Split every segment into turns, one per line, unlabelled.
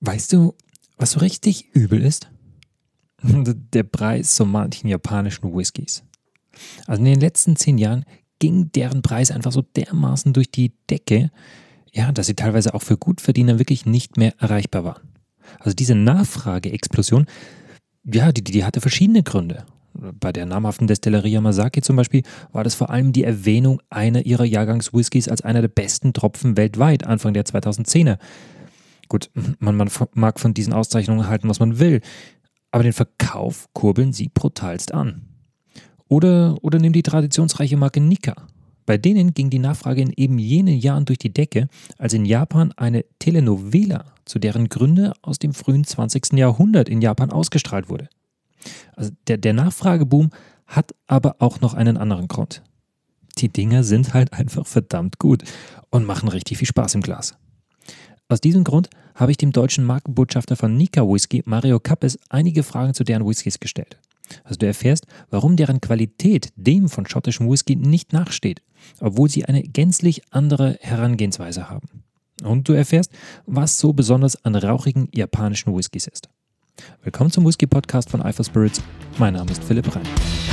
Weißt du, was so richtig übel ist? Der Preis so manchen japanischen Whiskys. Also in den letzten 10 Jahren ging deren Preis einfach so dermaßen durch die Decke, ja, dass sie teilweise auch für Gutverdiener wirklich nicht mehr erreichbar waren. Also diese Nachfrageexplosion, ja, die hatte verschiedene Gründe. Bei der namhaften Destillerie Yamazaki zum Beispiel war das vor allem die Erwähnung einer ihrer Jahrgangs-Whiskys als einer der besten Tropfen weltweit, Anfang der 2010er. Gut, man mag von diesen Auszeichnungen halten, was man will, aber den Verkauf kurbeln sie brutalst an. Oder nimm die traditionsreiche Marke Nikka. Bei denen ging die Nachfrage in eben jenen Jahren durch die Decke, als in Japan eine Telenovela zu deren Gründe aus dem frühen 20. Jahrhundert in Japan ausgestrahlt wurde. Also der Nachfrageboom hat aber auch noch einen anderen Grund. Die Dinger sind halt einfach verdammt gut und machen richtig viel Spaß im Glas. Aus diesem Grund habe ich dem deutschen Markenbotschafter von Nikka Whisky, Mario Kappes, einige Fragen zu deren Whiskys gestellt. Also du erfährst, warum deren Qualität dem von schottischem Whisky nicht nachsteht, obwohl sie eine gänzlich andere Herangehensweise haben. Und du erfährst, was so besonders an rauchigen japanischen Whiskys ist. Willkommen zum Whisky-Podcast von Eifer Spirits. Mein Name ist Philipp Rein.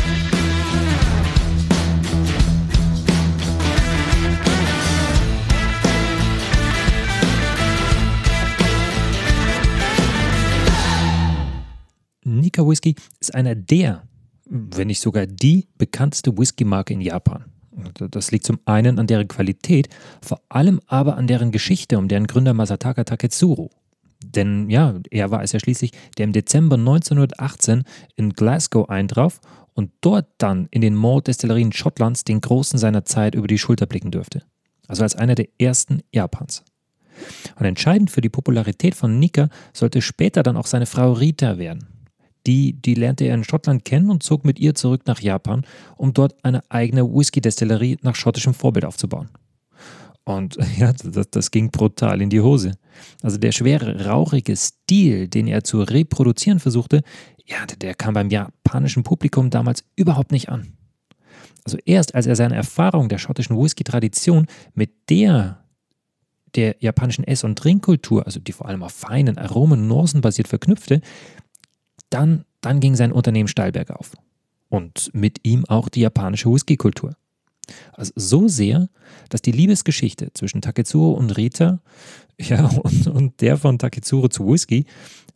Nikka Whisky ist einer der, wenn nicht sogar die bekannteste Whisky-Marke in Japan. Das liegt zum einen an deren Qualität, vor allem aber an deren Geschichte um deren Gründer Masataka Taketsuru. Denn ja, er war es ja schließlich, der im Dezember 1918 in Glasgow eintraf und dort dann in den Malt-Destillerien Schottlands den Großen seiner Zeit über die Schulter blicken dürfte. Also als einer der ersten Japans. Und entscheidend für die Popularität von Nikka sollte später dann auch seine Frau Rita werden. Die lernte er in Schottland kennen und zog mit ihr zurück nach Japan, um dort eine eigene Whisky-Destillerie nach schottischem Vorbild aufzubauen. Und ja, das ging brutal in die Hose. Also der schwere, rauchige Stil, den er zu reproduzieren versuchte, ja, der kam beim japanischen Publikum damals überhaupt nicht an. Also erst als er seine Erfahrung der schottischen Whisky-Tradition mit der japanischen Ess- und Trinkkultur, also die vor allem auf feinen Aromen und Nuancen basiert, verknüpfte, dann ging sein Unternehmen steil bergauf. Und mit ihm auch die japanische Whisky-Kultur. Also so sehr, dass die Liebesgeschichte zwischen Taketsuru und Rita, ja, und der von Taketsuru zu Whisky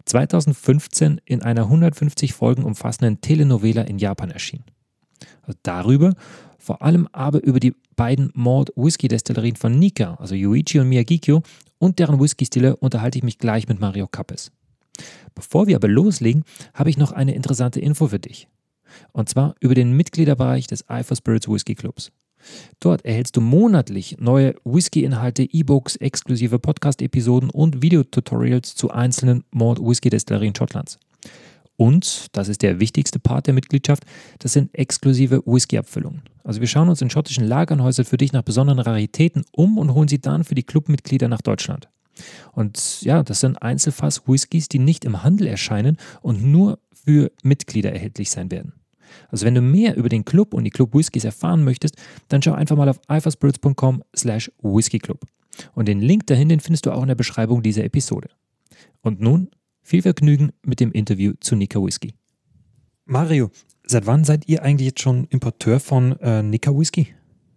2015 in einer 150 Folgen umfassenden Telenovela in Japan erschien. Also darüber, vor allem aber über die beiden Malt-Whisky-Destillerien von Nikka, also Yoichi und Miyagikyo, und deren Whisky-Stile unterhalte ich mich gleich mit Mario Kappes. Bevor wir aber loslegen, habe ich noch eine interessante Info für dich. Und zwar über den Mitgliederbereich des Eifer Spirits Whisky Clubs. Dort erhältst du monatlich neue Whisky-Inhalte, E-Books, exklusive Podcast-Episoden und Videotutorials zu einzelnen Malt-Whisky-Destillerien Schottlands. Und, das ist der wichtigste Part der Mitgliedschaft, das sind exklusive Whisky-Abfüllungen. Also wir schauen uns in schottischen Lagerhäusern für dich nach besonderen Raritäten um und holen sie dann für die Clubmitglieder nach Deutschland. Und ja, das sind Einzelfass-Whiskys, die nicht im Handel erscheinen und nur für Mitglieder erhältlich sein werden. Also wenn du mehr über den Club und die Club-Whiskys erfahren möchtest, dann schau einfach mal auf eiferspirits.com/whiskyclub. Und den Link dahin, den findest du auch in der Beschreibung dieser Episode. Und nun viel Vergnügen mit dem Interview zu Nikka Whisky. Mario, seit wann seid ihr eigentlich jetzt schon Importeur von Nikka Whisky?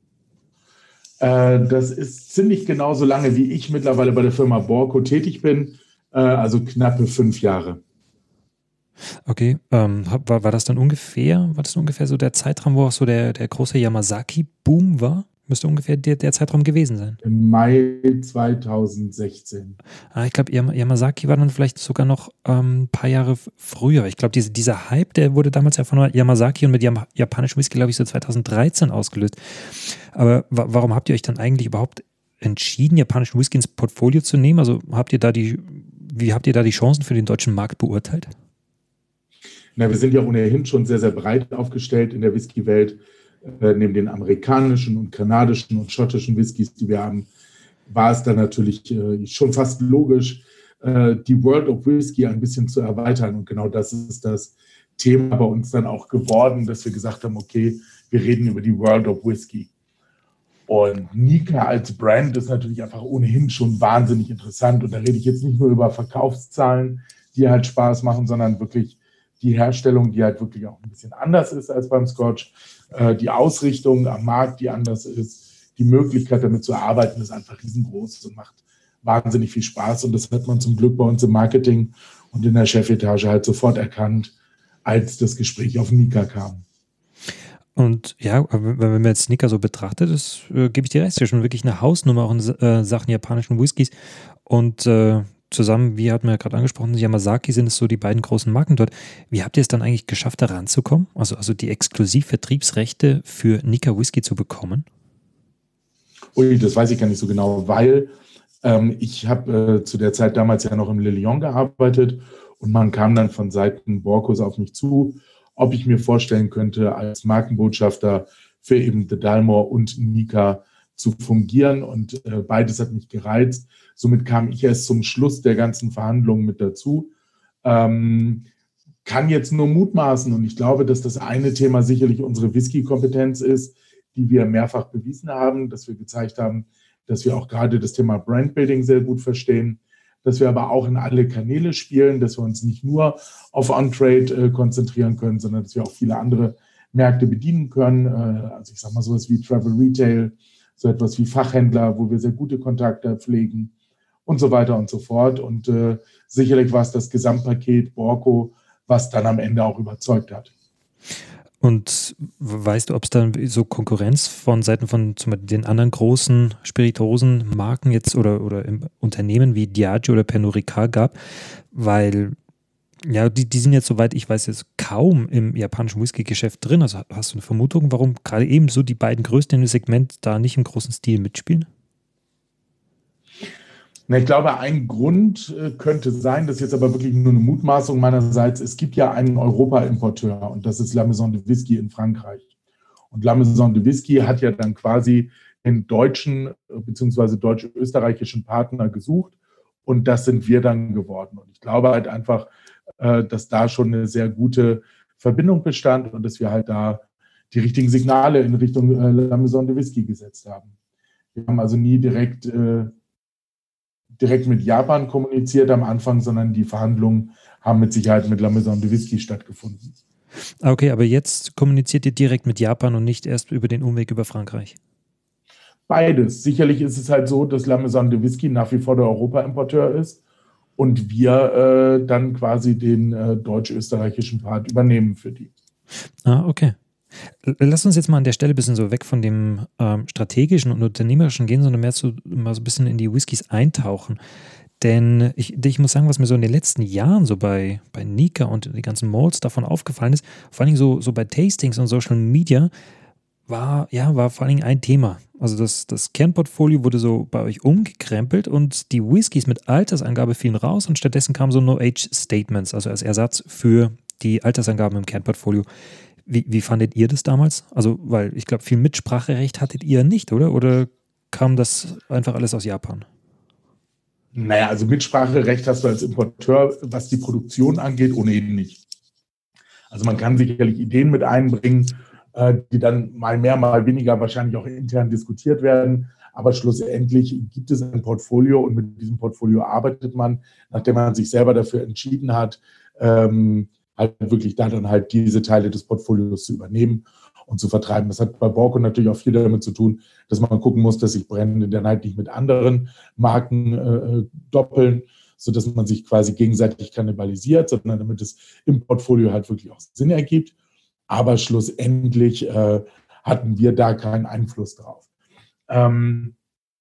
Das ist ziemlich genauso lange, wie ich mittlerweile bei der Firma Borco tätig bin, also knappe 5 Jahre.
Okay, war das ungefähr so der Zeitraum, wo auch so der große Yamazaki-Boom war? Müsste ungefähr der Zeitraum gewesen sein.
Im Mai 2016.
Ich glaube, Yamazaki war dann vielleicht sogar noch ein paar Jahre früher. Ich glaube, dieser Hype, der wurde damals ja von Yamazaki und mit japanischem Whisky, glaube ich, so 2013 ausgelöst. Aber warum habt ihr euch dann eigentlich überhaupt entschieden, japanischen Whisky ins Portfolio zu nehmen? Also wie habt ihr da die Chancen für den deutschen Markt beurteilt?
Na, wir sind ja ohnehin schon sehr, sehr breit aufgestellt in der Whisky-Welt. Neben den amerikanischen und kanadischen und schottischen Whiskys, die wir haben, war es dann natürlich schon fast logisch, die World of Whisky ein bisschen zu erweitern. Und genau das ist das Thema bei uns dann auch geworden, dass wir gesagt haben, okay, wir reden über die World of Whisky. Und Nikka als Brand ist natürlich einfach ohnehin schon wahnsinnig interessant. Und da rede ich jetzt nicht nur über Verkaufszahlen, die halt Spaß machen, sondern wirklich die Herstellung, die halt wirklich auch ein bisschen anders ist als beim Scotch. Die Ausrichtung am Markt, die anders ist. Die Möglichkeit, damit zu arbeiten, ist einfach riesengroß und macht wahnsinnig viel Spaß. Und das hat man zum Glück bei uns im Marketing und in der Chefetage halt sofort erkannt, als das Gespräch auf Nikka kam.
Und ja, wenn man jetzt Nikka so betrachtet, das gebe ich dir recht, ist ja schon wirklich eine Hausnummer auch in Sachen japanischen Whiskys. Und zusammen, wie hat man ja gerade angesprochen, Yamazaki sind es so die beiden großen Marken dort. Wie habt ihr es dann eigentlich geschafft, da ranzukommen? Also die Exklusivvertriebsrechte für Nikka Whisky zu bekommen?
Ui, das weiß ich gar nicht so genau, weil ich habe zu der Zeit damals ja noch im Le Lion gearbeitet und man kam dann von Seiten Borcos auf mich zu, ob ich mir vorstellen könnte, als Markenbotschafter für eben The Dalmore und Nikka zu fungieren. Und beides hat mich gereizt. Somit kam ich erst zum Schluss der ganzen Verhandlungen mit dazu. Kann jetzt nur mutmaßen. Und ich glaube, dass das eine Thema sicherlich unsere Whisky-Kompetenz ist, die wir mehrfach bewiesen haben, dass wir gezeigt haben, dass wir auch gerade das Thema Brandbuilding sehr gut verstehen, dass wir aber auch in alle Kanäle spielen, dass wir uns nicht nur auf On-Trade konzentrieren können, sondern dass wir auch viele andere Märkte bedienen können. Also ich sage mal sowas wie Travel Retail, so etwas wie Fachhändler, wo wir sehr gute Kontakte pflegen und so weiter und so fort. Und sicherlich war es das Gesamtpaket Borco, was dann am Ende auch überzeugt hat.
Und weißt du, ob es dann so Konkurrenz von Seiten von zum Beispiel den anderen großen Spirituosenmarken jetzt oder Unternehmen wie Diageo oder Pernod Ricard gab? Weil ja, die sind jetzt, soweit ich weiß, jetzt kaum im japanischen Whisky-Geschäft drin. Also hast du eine Vermutung, warum gerade eben so die beiden Größten im Segment da nicht im großen Stil mitspielen?
Ich glaube, ein Grund könnte sein, das ist jetzt aber wirklich nur eine Mutmaßung meinerseits, es gibt ja einen Europa-Importeur und das ist La Maison de Whisky in Frankreich. Und La Maison de Whisky hat ja dann quasi den deutschen bzw. deutsch-österreichischen Partner gesucht und das sind wir dann geworden. Und ich glaube halt einfach, dass da schon eine sehr gute Verbindung bestand und dass wir halt da die richtigen Signale in Richtung La Maison de Whisky gesetzt haben. Wir haben also nie direkt mit Japan kommuniziert am Anfang, sondern die Verhandlungen haben mit Sicherheit mit La Maison de Whisky stattgefunden.
Okay, aber jetzt kommuniziert ihr direkt mit Japan und nicht erst über den Umweg über Frankreich?
Beides. Sicherlich ist es halt so, dass La Maison de Whisky nach wie vor der Europa-Importeur ist und wir dann quasi den deutsch-österreichischen Part übernehmen für die.
Ah, okay. Lass uns jetzt mal an der Stelle ein bisschen so weg von dem strategischen und unternehmerischen gehen, sondern mehr mal so ein bisschen in die Whiskys eintauchen. Denn ich muss sagen, was mir so in den letzten Jahren so bei Nikka und die ganzen Malls davon aufgefallen ist, vor allen Dingen so bei Tastings und Social Media, war vor allen Dingen ein Thema. Also das Kernportfolio wurde so bei euch umgekrempelt und die Whiskys mit Altersangabe fielen raus und stattdessen kamen so No-Age-Statements, also als Ersatz für die Altersangaben im Kernportfolio. Wie fandet ihr das damals? Also, weil ich glaube, viel Mitspracherecht hattet ihr nicht, oder? Oder kam das einfach alles aus Japan?
Naja, also Mitspracherecht hast du als Importeur, was die Produktion angeht, ohnehin nicht. Also man kann sicherlich Ideen mit einbringen, die dann mal mehr, mal weniger wahrscheinlich auch intern diskutiert werden. Aber schlussendlich gibt es ein Portfolio und mit diesem Portfolio arbeitet man, nachdem man sich selber dafür entschieden hat, halt wirklich da dann halt diese Teile des Portfolios zu übernehmen und zu vertreiben. Das hat bei Borco natürlich auch viel damit zu tun, dass man gucken muss, dass sich Brände dann halt nicht mit anderen Marken doppeln, sodass man sich quasi gegenseitig kannibalisiert, sondern damit es im Portfolio halt wirklich auch Sinn ergibt. Aber schlussendlich hatten wir da keinen Einfluss drauf. Um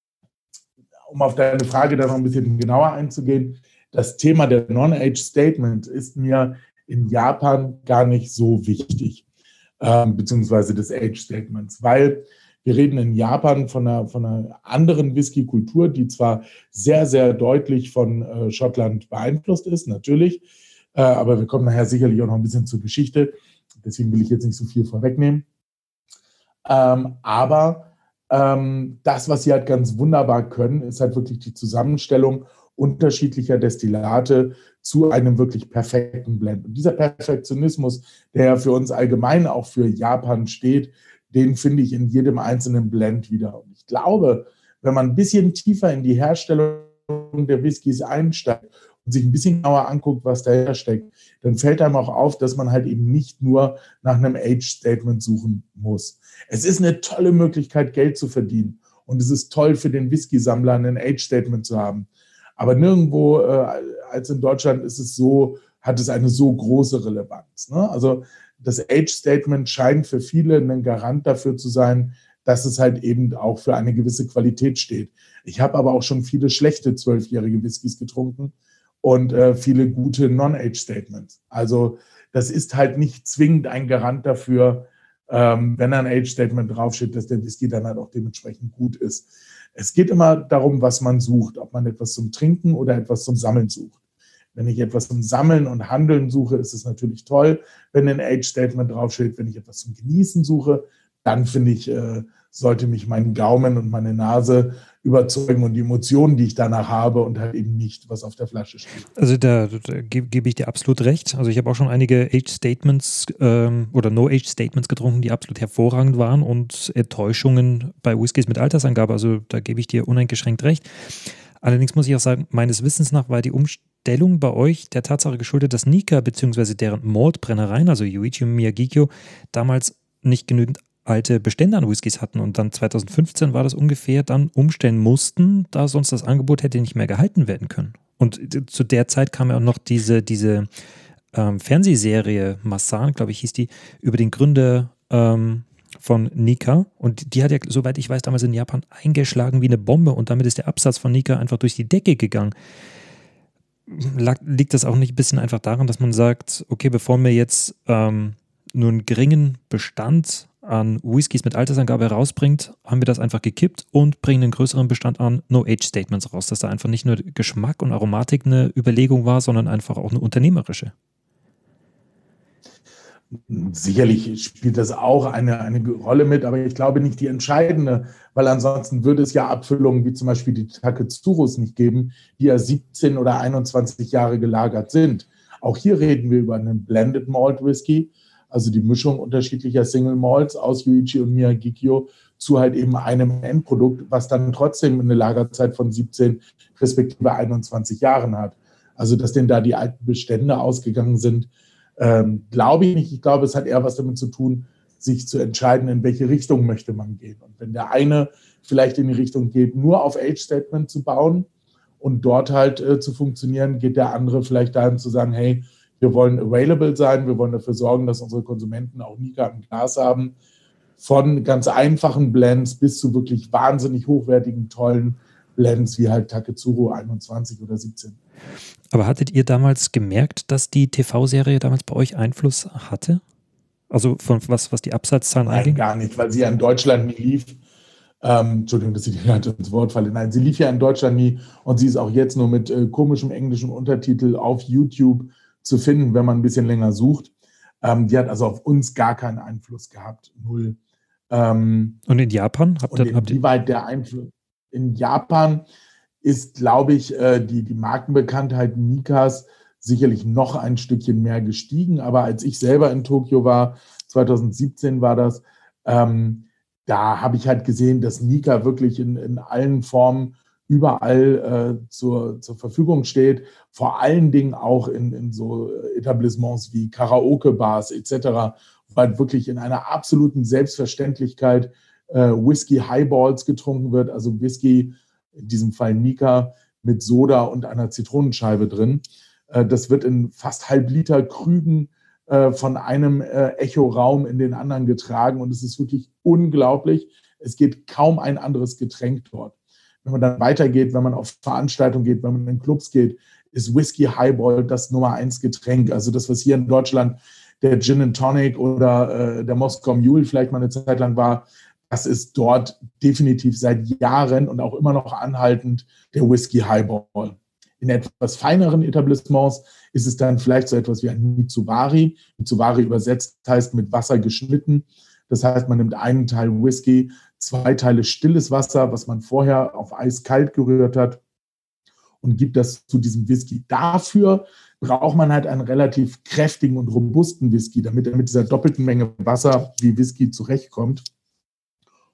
auf deine Frage da noch ein bisschen genauer einzugehen, das Thema der Non-Age-Statement ist mir in Japan gar nicht so wichtig, beziehungsweise des Age-Statements, weil wir reden in Japan von einer anderen Whisky-Kultur, die zwar sehr, sehr deutlich von Schottland beeinflusst ist, natürlich, aber wir kommen nachher sicherlich auch noch ein bisschen zur Geschichte, deswegen will ich jetzt nicht so viel vorwegnehmen. Aber das, was sie halt ganz wunderbar können, ist halt wirklich die Zusammenstellung unterschiedlicher Destillate zu einem wirklich perfekten Blend. Und dieser Perfektionismus, der ja für uns allgemein auch für Japan steht, den finde ich in jedem einzelnen Blend wieder. Und ich glaube, wenn man ein bisschen tiefer in die Herstellung der Whiskys einsteigt und sich ein bisschen genauer anguckt, was dahinter steckt, dann fällt einem auch auf, dass man halt eben nicht nur nach einem Age-Statement suchen muss. Es ist eine tolle Möglichkeit, Geld zu verdienen. Und es ist toll für den Whisky-Sammler, ein Age-Statement zu haben. Aber nirgendwo als in Deutschland ist es so, hat es eine so große Relevanz. Ne? Also das Age-Statement scheint für viele ein Garant dafür zu sein, dass es halt eben auch für eine gewisse Qualität steht. Ich habe aber auch schon viele schlechte 12-jährige Whiskys getrunken und viele gute Non-Age-Statements. Also das ist halt nicht zwingend ein Garant dafür, wenn ein Age-Statement draufsteht, dass der Whisky dann halt auch dementsprechend gut ist. Es geht immer darum, was man sucht, ob man etwas zum Trinken oder etwas zum Sammeln sucht. Wenn ich etwas zum Sammeln und Handeln suche, ist es natürlich toll, wenn ein Age-Statement draufsteht. Wenn ich etwas zum Genießen suche, dann finde ich, sollte mich mein Gaumen und meine Nase überzeugen und die Emotionen, die ich danach habe und halt eben nicht, was auf der Flasche steht.
Also da gebe ich dir absolut recht. Also ich habe auch schon einige Age-Statements oder No-Age-Statements getrunken, die absolut hervorragend waren und Enttäuschungen bei Whiskys mit Altersangabe. Also da gebe ich dir uneingeschränkt recht. Allerdings muss ich auch sagen, meines Wissens nach war die Umstellung bei euch der Tatsache geschuldet, dass Nikka bzw. deren Malt-Brennereien, also Yuichi und Miyagikyo, damals nicht genügend alte Bestände an Whiskys hatten und dann 2015 war das ungefähr, dann umstellen mussten, da sonst das Angebot hätte nicht mehr gehalten werden können. Und zu der Zeit kam ja auch noch diese Fernsehserie Masan, glaube ich, hieß die, über den Gründer von Nikka und die hat ja, soweit ich weiß, damals in Japan eingeschlagen wie eine Bombe und damit ist der Absatz von Nikka einfach durch die Decke gegangen. Liegt das auch nicht ein bisschen einfach daran, dass man sagt, okay, bevor wir jetzt nur einen geringen Bestand an Whiskys mit Altersangabe herausbringt, haben wir das einfach gekippt und bringen einen größeren Bestand an No-Age-Statements raus, dass da einfach nicht nur Geschmack und Aromatik eine Überlegung war, sondern einfach auch eine unternehmerische.
Sicherlich spielt das auch eine Rolle mit, aber ich glaube nicht die entscheidende, weil ansonsten würde es ja Abfüllungen wie zum Beispiel die Taketsuros nicht geben, die ja 17 oder 21 Jahre gelagert sind. Auch hier reden wir über einen Blended Malt Whisky, also die Mischung unterschiedlicher Single Malts aus Yuichi und Miyagikyo zu halt eben einem Endprodukt, was dann trotzdem eine Lagerzeit von 17 respektive 21 Jahren hat. Also dass denn da die alten Bestände ausgegangen sind, glaube ich nicht. Ich glaube, es hat eher was damit zu tun, sich zu entscheiden, in welche Richtung möchte man gehen. Und wenn der eine vielleicht in die Richtung geht, nur auf Age-Statement zu bauen und dort halt zu funktionieren, geht der andere vielleicht dahin zu sagen, hey, wir wollen available sein, wir wollen dafür sorgen, dass unsere Konsumenten auch Nikka im Glas haben. Von ganz einfachen Blends bis zu wirklich wahnsinnig hochwertigen, tollen Blends wie halt Taketsuro 21 oder 17.
Aber hattet ihr damals gemerkt, dass die TV-Serie damals bei euch Einfluss hatte? Also von was die Absatzzahlen
angeht? Nein, gar nicht, weil sie ja in Deutschland nie lief. Entschuldigung, dass ich dir gerade ins Wort falle. Nein, sie lief ja in Deutschland nie und sie ist auch jetzt nur mit komischem englischem Untertitel auf YouTube zu finden, wenn man ein bisschen länger sucht. Die hat also auf uns gar keinen Einfluss gehabt. Null.
Und in Japan?
Inwieweit der Einfluss? In Japan ist, glaube ich, die Markenbekanntheit Nikkas sicherlich noch ein Stückchen mehr gestiegen. Aber als ich selber in Tokio war, 2017 war das, da habe ich halt gesehen, dass Nikka wirklich in allen Formen überall zur Verfügung steht. Vor allen Dingen auch in so Etablissements wie Karaoke-Bars etc., wo halt wirklich in einer absoluten Selbstverständlichkeit Whisky-Highballs getrunken wird, also Whisky, in diesem Fall Nikka, mit Soda und einer Zitronenscheibe drin. Das wird in fast Halbliter Krügen von einem Echoraum in den anderen getragen und es ist wirklich unglaublich. Es geht kaum ein anderes Getränk dort. Wenn man dann weitergeht, wenn man auf Veranstaltungen geht, wenn man in Clubs geht, ist Whisky Highball das Nummer 1 Getränk. Also das, was hier in Deutschland der Gin and Tonic oder der Moskau Mule vielleicht mal eine Zeit lang war, das ist dort definitiv seit Jahren und auch immer noch anhaltend der Whisky Highball. In etwas feineren Etablissements ist es dann vielleicht so etwas wie ein Mitsuwari. Mitsuwari übersetzt heißt mit Wasser geschnitten. Das heißt, man nimmt einen Teil Whisky, 2 Teile stilles Wasser, was man vorher auf eiskalt gerührt hat und gibt das zu diesem Whisky. Dafür braucht man halt einen relativ kräftigen und robusten Whisky, damit er mit dieser doppelten Menge Wasser wie Whisky zurechtkommt.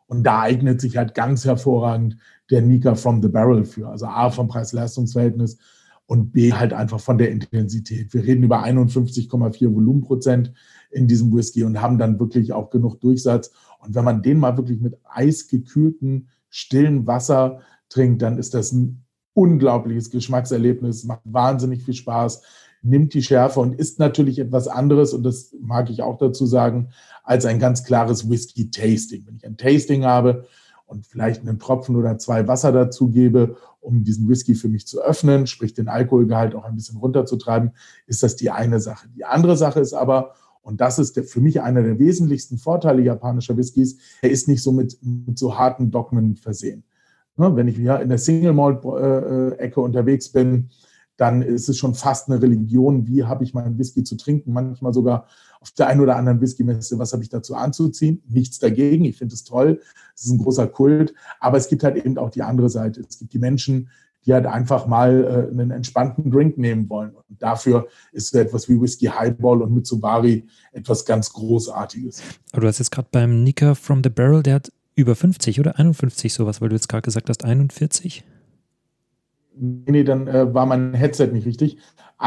Und da eignet sich halt ganz hervorragend der Nika from the Barrel für. Also A, vom Preis-Leistungs-Verhältnis und B, halt einfach von der Intensität. Wir reden über 51,4 Volumenprozent in diesem Whisky und haben dann wirklich auch genug Durchsatz. Und wenn man den mal wirklich mit eisgekühltem, stillen Wasser trinkt, dann ist das ein unglaubliches Geschmackserlebnis, macht wahnsinnig viel Spaß, nimmt die Schärfe und ist natürlich etwas anderes, und das mag ich auch dazu sagen, als ein ganz klares Whisky-Tasting. Wenn ich ein Tasting habe und vielleicht einen Tropfen oder 2 Wasser dazu gebe, um diesen Whisky für mich zu öffnen, sprich den Alkoholgehalt auch ein bisschen runterzutreiben, ist das die eine Sache. Die andere Sache ist aber, und das ist für mich einer der wesentlichsten Vorteile japanischer Whiskys, er ist nicht so mit so harten Dogmen versehen. Wenn ich in der Single-Malt-Ecke unterwegs bin, dann ist es schon fast eine Religion, wie habe ich meinen Whisky zu trinken, manchmal sogar auf der einen oder anderen Whisky-Messe, was habe ich dazu anzuziehen? Nichts dagegen, ich finde es toll, es ist ein großer Kult, aber es gibt halt eben auch die andere Seite. Es gibt die Menschen, die halt einfach mal einen entspannten Drink nehmen wollen. Und dafür ist so etwas wie Whisky Highball und Mitsubari etwas ganz Großartiges.
Aber du hast jetzt gerade beim Nika from the Barrel, der hat über 50 oder 51 sowas, weil du jetzt gerade gesagt hast, 41?
Nee, dann war mein Headset nicht richtig.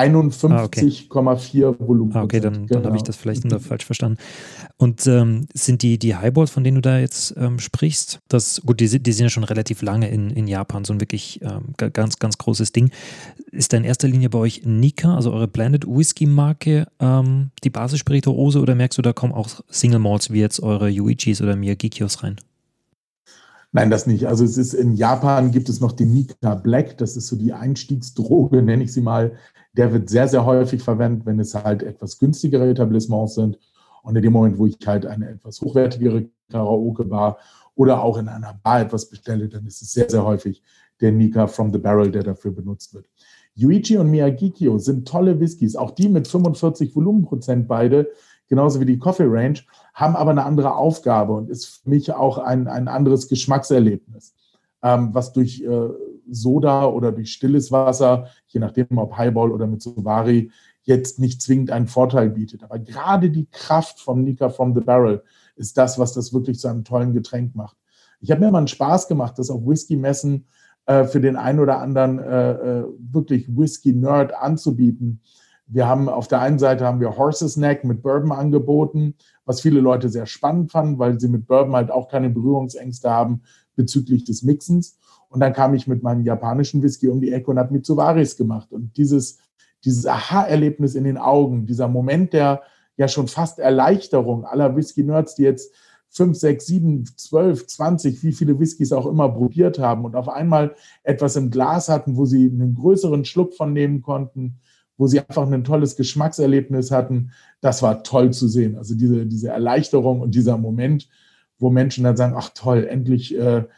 51,4 Volumen.
Okay, dann habe ich das vielleicht nur falsch verstanden. Und sind die Highballs, von denen du da jetzt sprichst, die sind ja schon relativ lange in Japan, so ein wirklich ganz, ganz großes Ding. Ist da in erster Linie bei euch Nika, also eure Blended Whisky-Marke, die Basisspirituose, oder merkst du, da kommen auch Single Malts wie jetzt eure Yuichis oder Miyagikyos rein?
Nein, das nicht. Also es ist in Japan gibt es noch den Nika Black, das ist so die Einstiegsdroge, nenne ich sie mal. Der wird sehr, sehr häufig verwendet, wenn es halt etwas günstigere Etablissements sind. Und in dem Moment, wo ich halt eine etwas hochwertigere Karaoke-Bar oder auch in einer Bar etwas bestelle, dann ist es sehr, sehr häufig der Nika from the Barrel, der dafür benutzt wird. Yuichi und Miyagikyo sind tolle Whiskys, auch die mit 45 Volumenprozent beide, genauso wie die Coffee Range, haben aber eine andere Aufgabe und ist für mich auch ein anderes Geschmackserlebnis, was durch Soda oder durch stilles Wasser, je nachdem ob Highball oder mit Mitsubari, jetzt nicht zwingend einen Vorteil bietet. Aber gerade die Kraft vom Nika from the Barrel ist das, was das wirklich zu einem tollen Getränk macht. Ich habe mir mal einen Spaß gemacht, das auf Whisky-Messen für den einen oder anderen wirklich Whisky-Nerd anzubieten. Wir haben auf der einen Seite haben wir Horse's Neck mit Bourbon angeboten, was viele Leute sehr spannend fanden, weil sie mit Bourbon halt auch keine Berührungsängste haben bezüglich des Mixens. Und dann kam ich mit meinem japanischen Whisky um die Ecke und habe Mitsubaris gemacht. Und dieses Aha-Erlebnis in den Augen, dieser Moment der ja schon fast Erleichterung aller Whisky-Nerds, die jetzt 5, 6, 7, 12, 20, wie viele Whiskys auch immer probiert haben und auf einmal etwas im Glas hatten, wo sie einen größeren Schluck von nehmen konnten, wo sie einfach ein tolles Geschmackserlebnis hatten, das war toll zu sehen. Also diese Erleichterung und dieser Moment, wo Menschen dann sagen, ach toll, endlich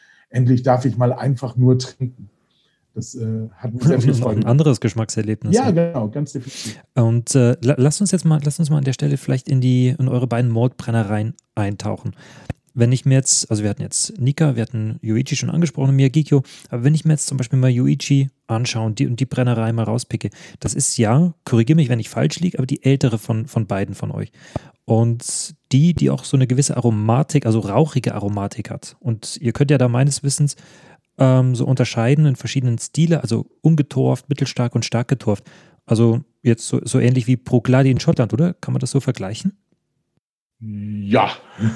darf ich mal einfach nur trinken. Das hat mir sehr viel Freude.
Ein anderes Geschmackserlebnis.
Ja, genau, ganz definitiv.
Und lasst uns mal an der Stelle vielleicht in eure beiden Maltbrennereien eintauchen. Wenn ich mir jetzt, also wir hatten jetzt Nika, wir hatten Yuichi schon angesprochen, Miyagikyo, aber wenn ich mir jetzt zum Beispiel mal Yuichi anschaue und die Brennerei mal rauspicke, das ist ja, korrigiere mich, wenn ich falsch liege, aber die ältere von beiden von euch. Und die auch so eine gewisse Aromatik, also rauchige Aromatik hat. Und ihr könnt ja da meines Wissens so unterscheiden in verschiedenen Stile, also ungetorft, mittelstark und stark getorft. Also jetzt so ähnlich wie Bruichladdich in Schottland, oder? Kann man das so vergleichen?
Ja.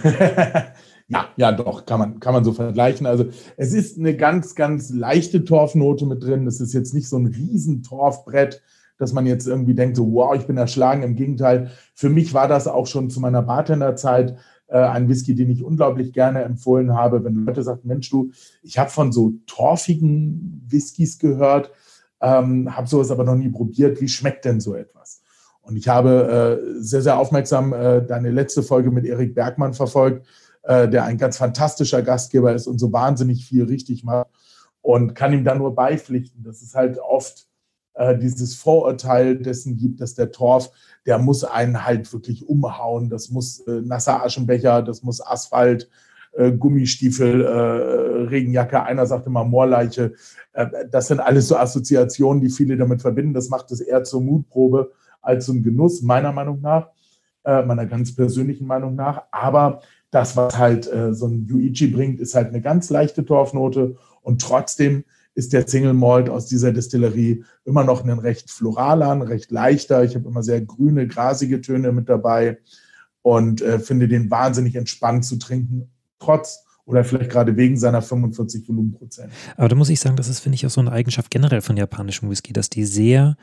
Ja, doch, kann man so vergleichen. Also es ist eine ganz, ganz leichte Torfnote mit drin. Das ist jetzt nicht so ein riesen Torfbrett, dass man jetzt irgendwie denkt, so wow, ich bin erschlagen. Im Gegenteil, für mich war das auch schon zu meiner Bartenderzeit ein Whisky, den ich unglaublich gerne empfohlen habe. Wenn Leute sagen, Mensch, ich habe von so torfigen Whiskys gehört, habe sowas aber noch nie probiert. Wie schmeckt denn so etwas? Und ich habe sehr, sehr aufmerksam deine letzte Folge mit Erik Bergmann verfolgt, der ein ganz fantastischer Gastgeber ist und so wahnsinnig viel richtig macht, und kann ihm da nur beipflichten, dass es halt oft dieses Vorurteil dessen gibt, dass der Torf, der muss einen halt wirklich umhauen, das muss nasser Aschenbecher, das muss Asphalt, Gummistiefel, Regenjacke, einer sagt immer Moorleiche. Das sind alles so Assoziationen, die viele damit verbinden. Das macht es eher zur Mutprobe als zum Genuss, meiner Meinung nach, meiner ganz persönlichen Meinung nach. Aber das, was halt so ein Yuichi bringt, ist halt eine ganz leichte Torfnote und trotzdem ist der Single Malt aus dieser Destillerie immer noch ein recht floraler, ein recht leichter. Ich habe immer sehr grüne, grasige Töne mit dabei und finde den wahnsinnig entspannt zu trinken, trotz oder vielleicht gerade wegen seiner 45 Volumenprozent.
Aber da muss ich sagen, das ist, finde ich, auch so eine Eigenschaft generell von japanischem Whisky, dass die sehr,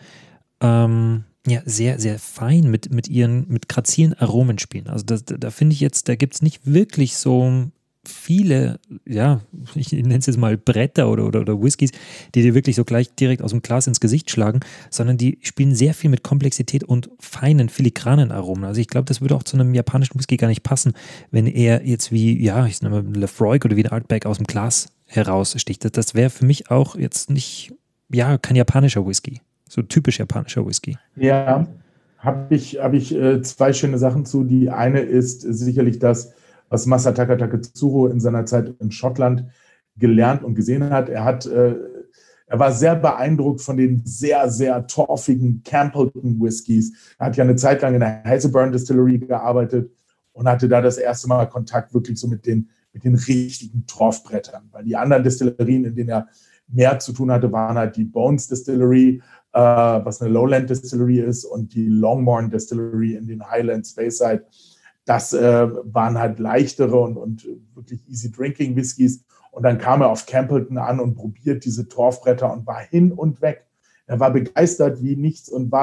sehr, sehr fein mit grazilen Aromen spielen. Also da finde ich jetzt, da gibt es nicht wirklich so viele, ich nenne es jetzt mal Bretter oder Whiskys, die dir wirklich so gleich direkt aus dem Glas ins Gesicht schlagen, sondern die spielen sehr viel mit Komplexität und feinen, filigranen Aromen. Also ich glaube, das würde auch zu einem japanischen Whisky gar nicht passen, wenn er jetzt wie, ich nenne mal Lefroy oder wie ein Artback aus dem Glas heraussticht. Das wäre für mich auch jetzt nicht, kein japanischer Whisky. So typisch japanischer Whisky.
Ja, habe ich zwei schöne Sachen zu. Die eine ist sicherlich das, was Masataka Taketsuru in seiner Zeit in Schottland gelernt und gesehen hat. Er war sehr beeindruckt von den sehr, sehr torfigen Campbellton Whiskys. Er hat ja eine Zeit lang in der Hazelburn Distillery gearbeitet und hatte da das erste Mal Kontakt wirklich so mit den richtigen Torfbrettern. Weil die anderen Destillerien, in denen er mehr zu tun hatte, waren halt die Bones Distillery, was eine Lowland Distillery ist, und die Longmorn Distillery in den Highlands Bayside. Das waren halt leichtere und wirklich easy drinking Whiskys. Und dann kam er auf Campbellton an und probiert diese Torfbretter und war hin und weg. Er war begeistert wie nichts und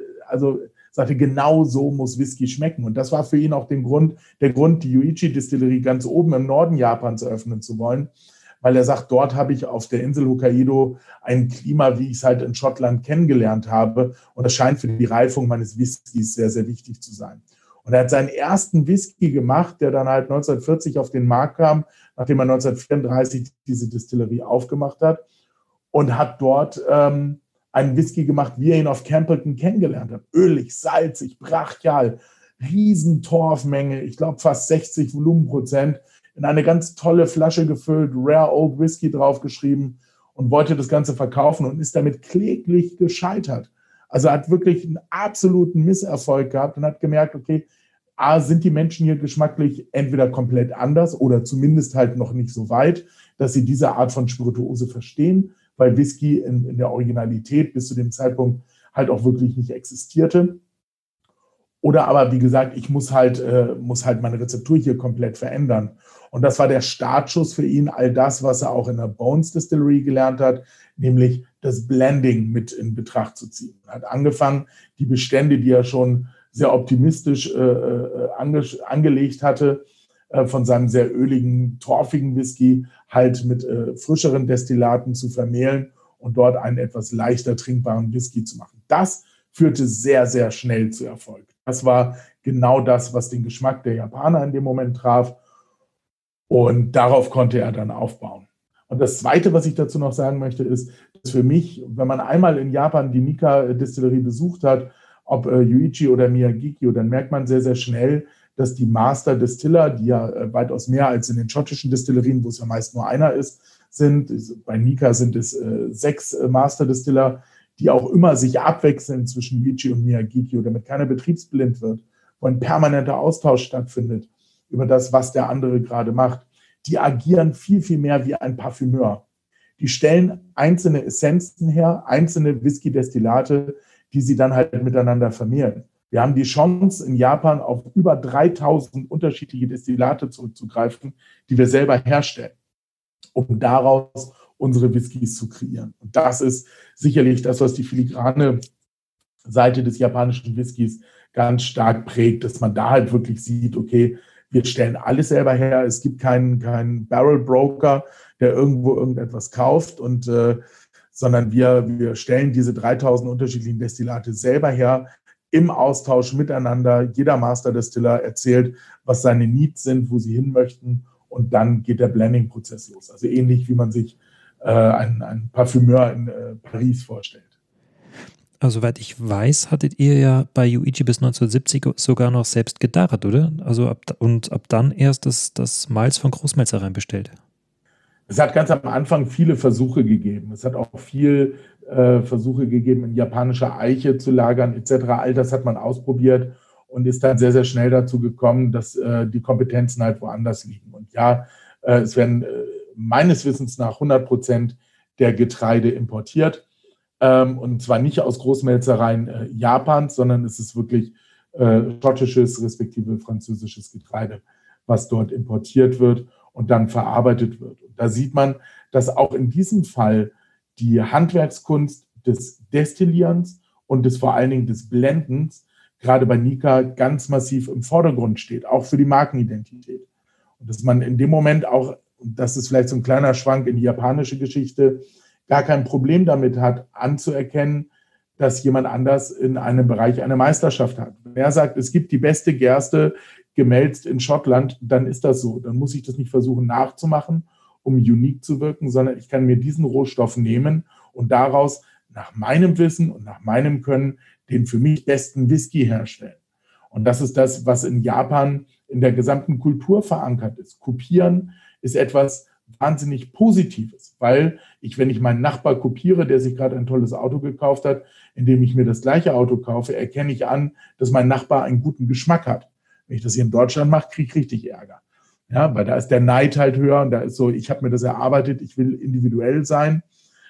sagte, genau so muss Whisky schmecken. Und das war für ihn auch der Grund, die Yuichi-Distillerie ganz oben im Norden Japans eröffnen zu wollen. Weil er sagt, dort habe ich auf der Insel Hokkaido ein Klima, wie ich es halt in Schottland kennengelernt habe. Und das scheint für die Reifung meines Whiskys sehr, sehr wichtig zu sein. Und er hat seinen ersten Whisky gemacht, der dann halt 1940 auf den Markt kam, nachdem er 1934 diese Distillerie aufgemacht hat, und hat dort einen Whisky gemacht, wie er ihn auf Campbellton kennengelernt hat. Ölig, salzig, brachial, Riesentorfmenge, ich glaube fast 60 Volumenprozent, in eine ganz tolle Flasche gefüllt, Rare Old Whisky draufgeschrieben, und wollte das Ganze verkaufen und ist damit kläglich gescheitert. Also er hat wirklich einen absoluten Misserfolg gehabt und hat gemerkt, okay, sind die Menschen hier geschmacklich entweder komplett anders oder zumindest halt noch nicht so weit, dass sie diese Art von Spirituose verstehen, weil Whisky in der Originalität bis zu dem Zeitpunkt halt auch wirklich nicht existierte. Oder aber, wie gesagt, ich muss halt meine Rezeptur hier komplett verändern. Und das war der Startschuss für ihn, all das, was er auch in der Bones Distillery gelernt hat, nämlich das Blending mit in Betracht zu ziehen. Er hat angefangen, die Bestände, die er schon sehr optimistisch angelegt hatte, von seinem sehr öligen, torfigen Whisky halt mit frischeren Destillaten zu vermehlen und dort einen etwas leichter trinkbaren Whisky zu machen. Das führte sehr, sehr schnell zu Erfolg. Das war genau das, was den Geschmack der Japaner in dem Moment traf, und darauf konnte er dann aufbauen. Und das Zweite, was ich dazu noch sagen möchte, ist, dass für mich, wenn man einmal in Japan die Nikka-Distillerie besucht hat, ob Yuichi oder Miyagiki, dann merkt man sehr, sehr schnell, dass die Master Distiller, die ja weitaus mehr als in den schottischen Distillerien, wo es ja meist nur einer ist, sind. Bei Nikka sind es 6 Master Distiller, die auch immer sich abwechseln zwischen Yuichi und Miyagiki, damit keiner betriebsblind wird, wo ein permanenter Austausch stattfindet über das, was der andere gerade macht. Die agieren viel, viel mehr wie ein Parfümeur. Die stellen einzelne Essenzen her, einzelne Whisky-Destillate, die sie dann halt miteinander vermehren. Wir haben die Chance, in Japan auf über 3000 unterschiedliche Destillate zurückzugreifen, die wir selber herstellen, um daraus unsere Whiskys zu kreieren. Und das ist sicherlich das, was die filigrane Seite des japanischen Whiskys ganz stark prägt, dass man da halt wirklich sieht, okay, wir stellen alles selber her. Es gibt keinen Barrel Broker, der irgendwo irgendetwas kauft, sondern wir stellen diese 3000 unterschiedlichen Destillate selber her, im Austausch miteinander. Jeder Master Distiller erzählt, was seine Needs sind, wo sie hin möchten, und dann geht der Blending-Prozess los. Also ähnlich, wie man sich einen Parfümeur in Paris vorstellt.
Also, soweit ich weiß, hattet ihr ja bei Yuichi bis 1970 sogar noch selbst gedarrt, oder? Also ab dann erst das Malz von Großmalzereien bestellt.
Es hat ganz am Anfang viele Versuche gegeben. Es hat auch viel Versuche gegeben, in japanischer Eiche zu lagern etc. All das hat man ausprobiert und ist dann sehr, sehr schnell dazu gekommen, dass die Kompetenzen halt woanders liegen. Und ja, es werden meines Wissens nach 100% der Getreide importiert. Und zwar nicht aus Großmelzereien Japans, sondern es ist wirklich schottisches respektive französisches Getreide, was dort importiert wird und dann verarbeitet wird. Und da sieht man, dass auch in diesem Fall die Handwerkskunst des Destillierens und vor allen Dingen des Blendens gerade bei Nika ganz massiv im Vordergrund steht, auch für die Markenidentität. Und dass man in dem Moment auch, und das ist vielleicht so ein kleiner Schwank in die japanische Geschichte, gar kein Problem damit hat, anzuerkennen, dass jemand anders in einem Bereich eine Meisterschaft hat. Wenn er sagt, es gibt die beste Gerste gemälzt in Schottland, dann ist das so. Dann muss ich das nicht versuchen nachzumachen, um unique zu wirken, sondern ich kann mir diesen Rohstoff nehmen und daraus nach meinem Wissen und nach meinem Können den für mich besten Whisky herstellen. Und das ist das, was in Japan in der gesamten Kultur verankert ist. Kopieren ist etwas wahnsinnig Positives, weil wenn ich meinen Nachbar kopiere, der sich gerade ein tolles Auto gekauft hat, indem ich mir das gleiche Auto kaufe, erkenne ich an, dass mein Nachbar einen guten Geschmack hat. Wenn ich das hier in Deutschland mache, kriege ich richtig Ärger. Ja, weil da ist der Neid halt höher und da ist so, ich habe mir das erarbeitet, ich will individuell sein.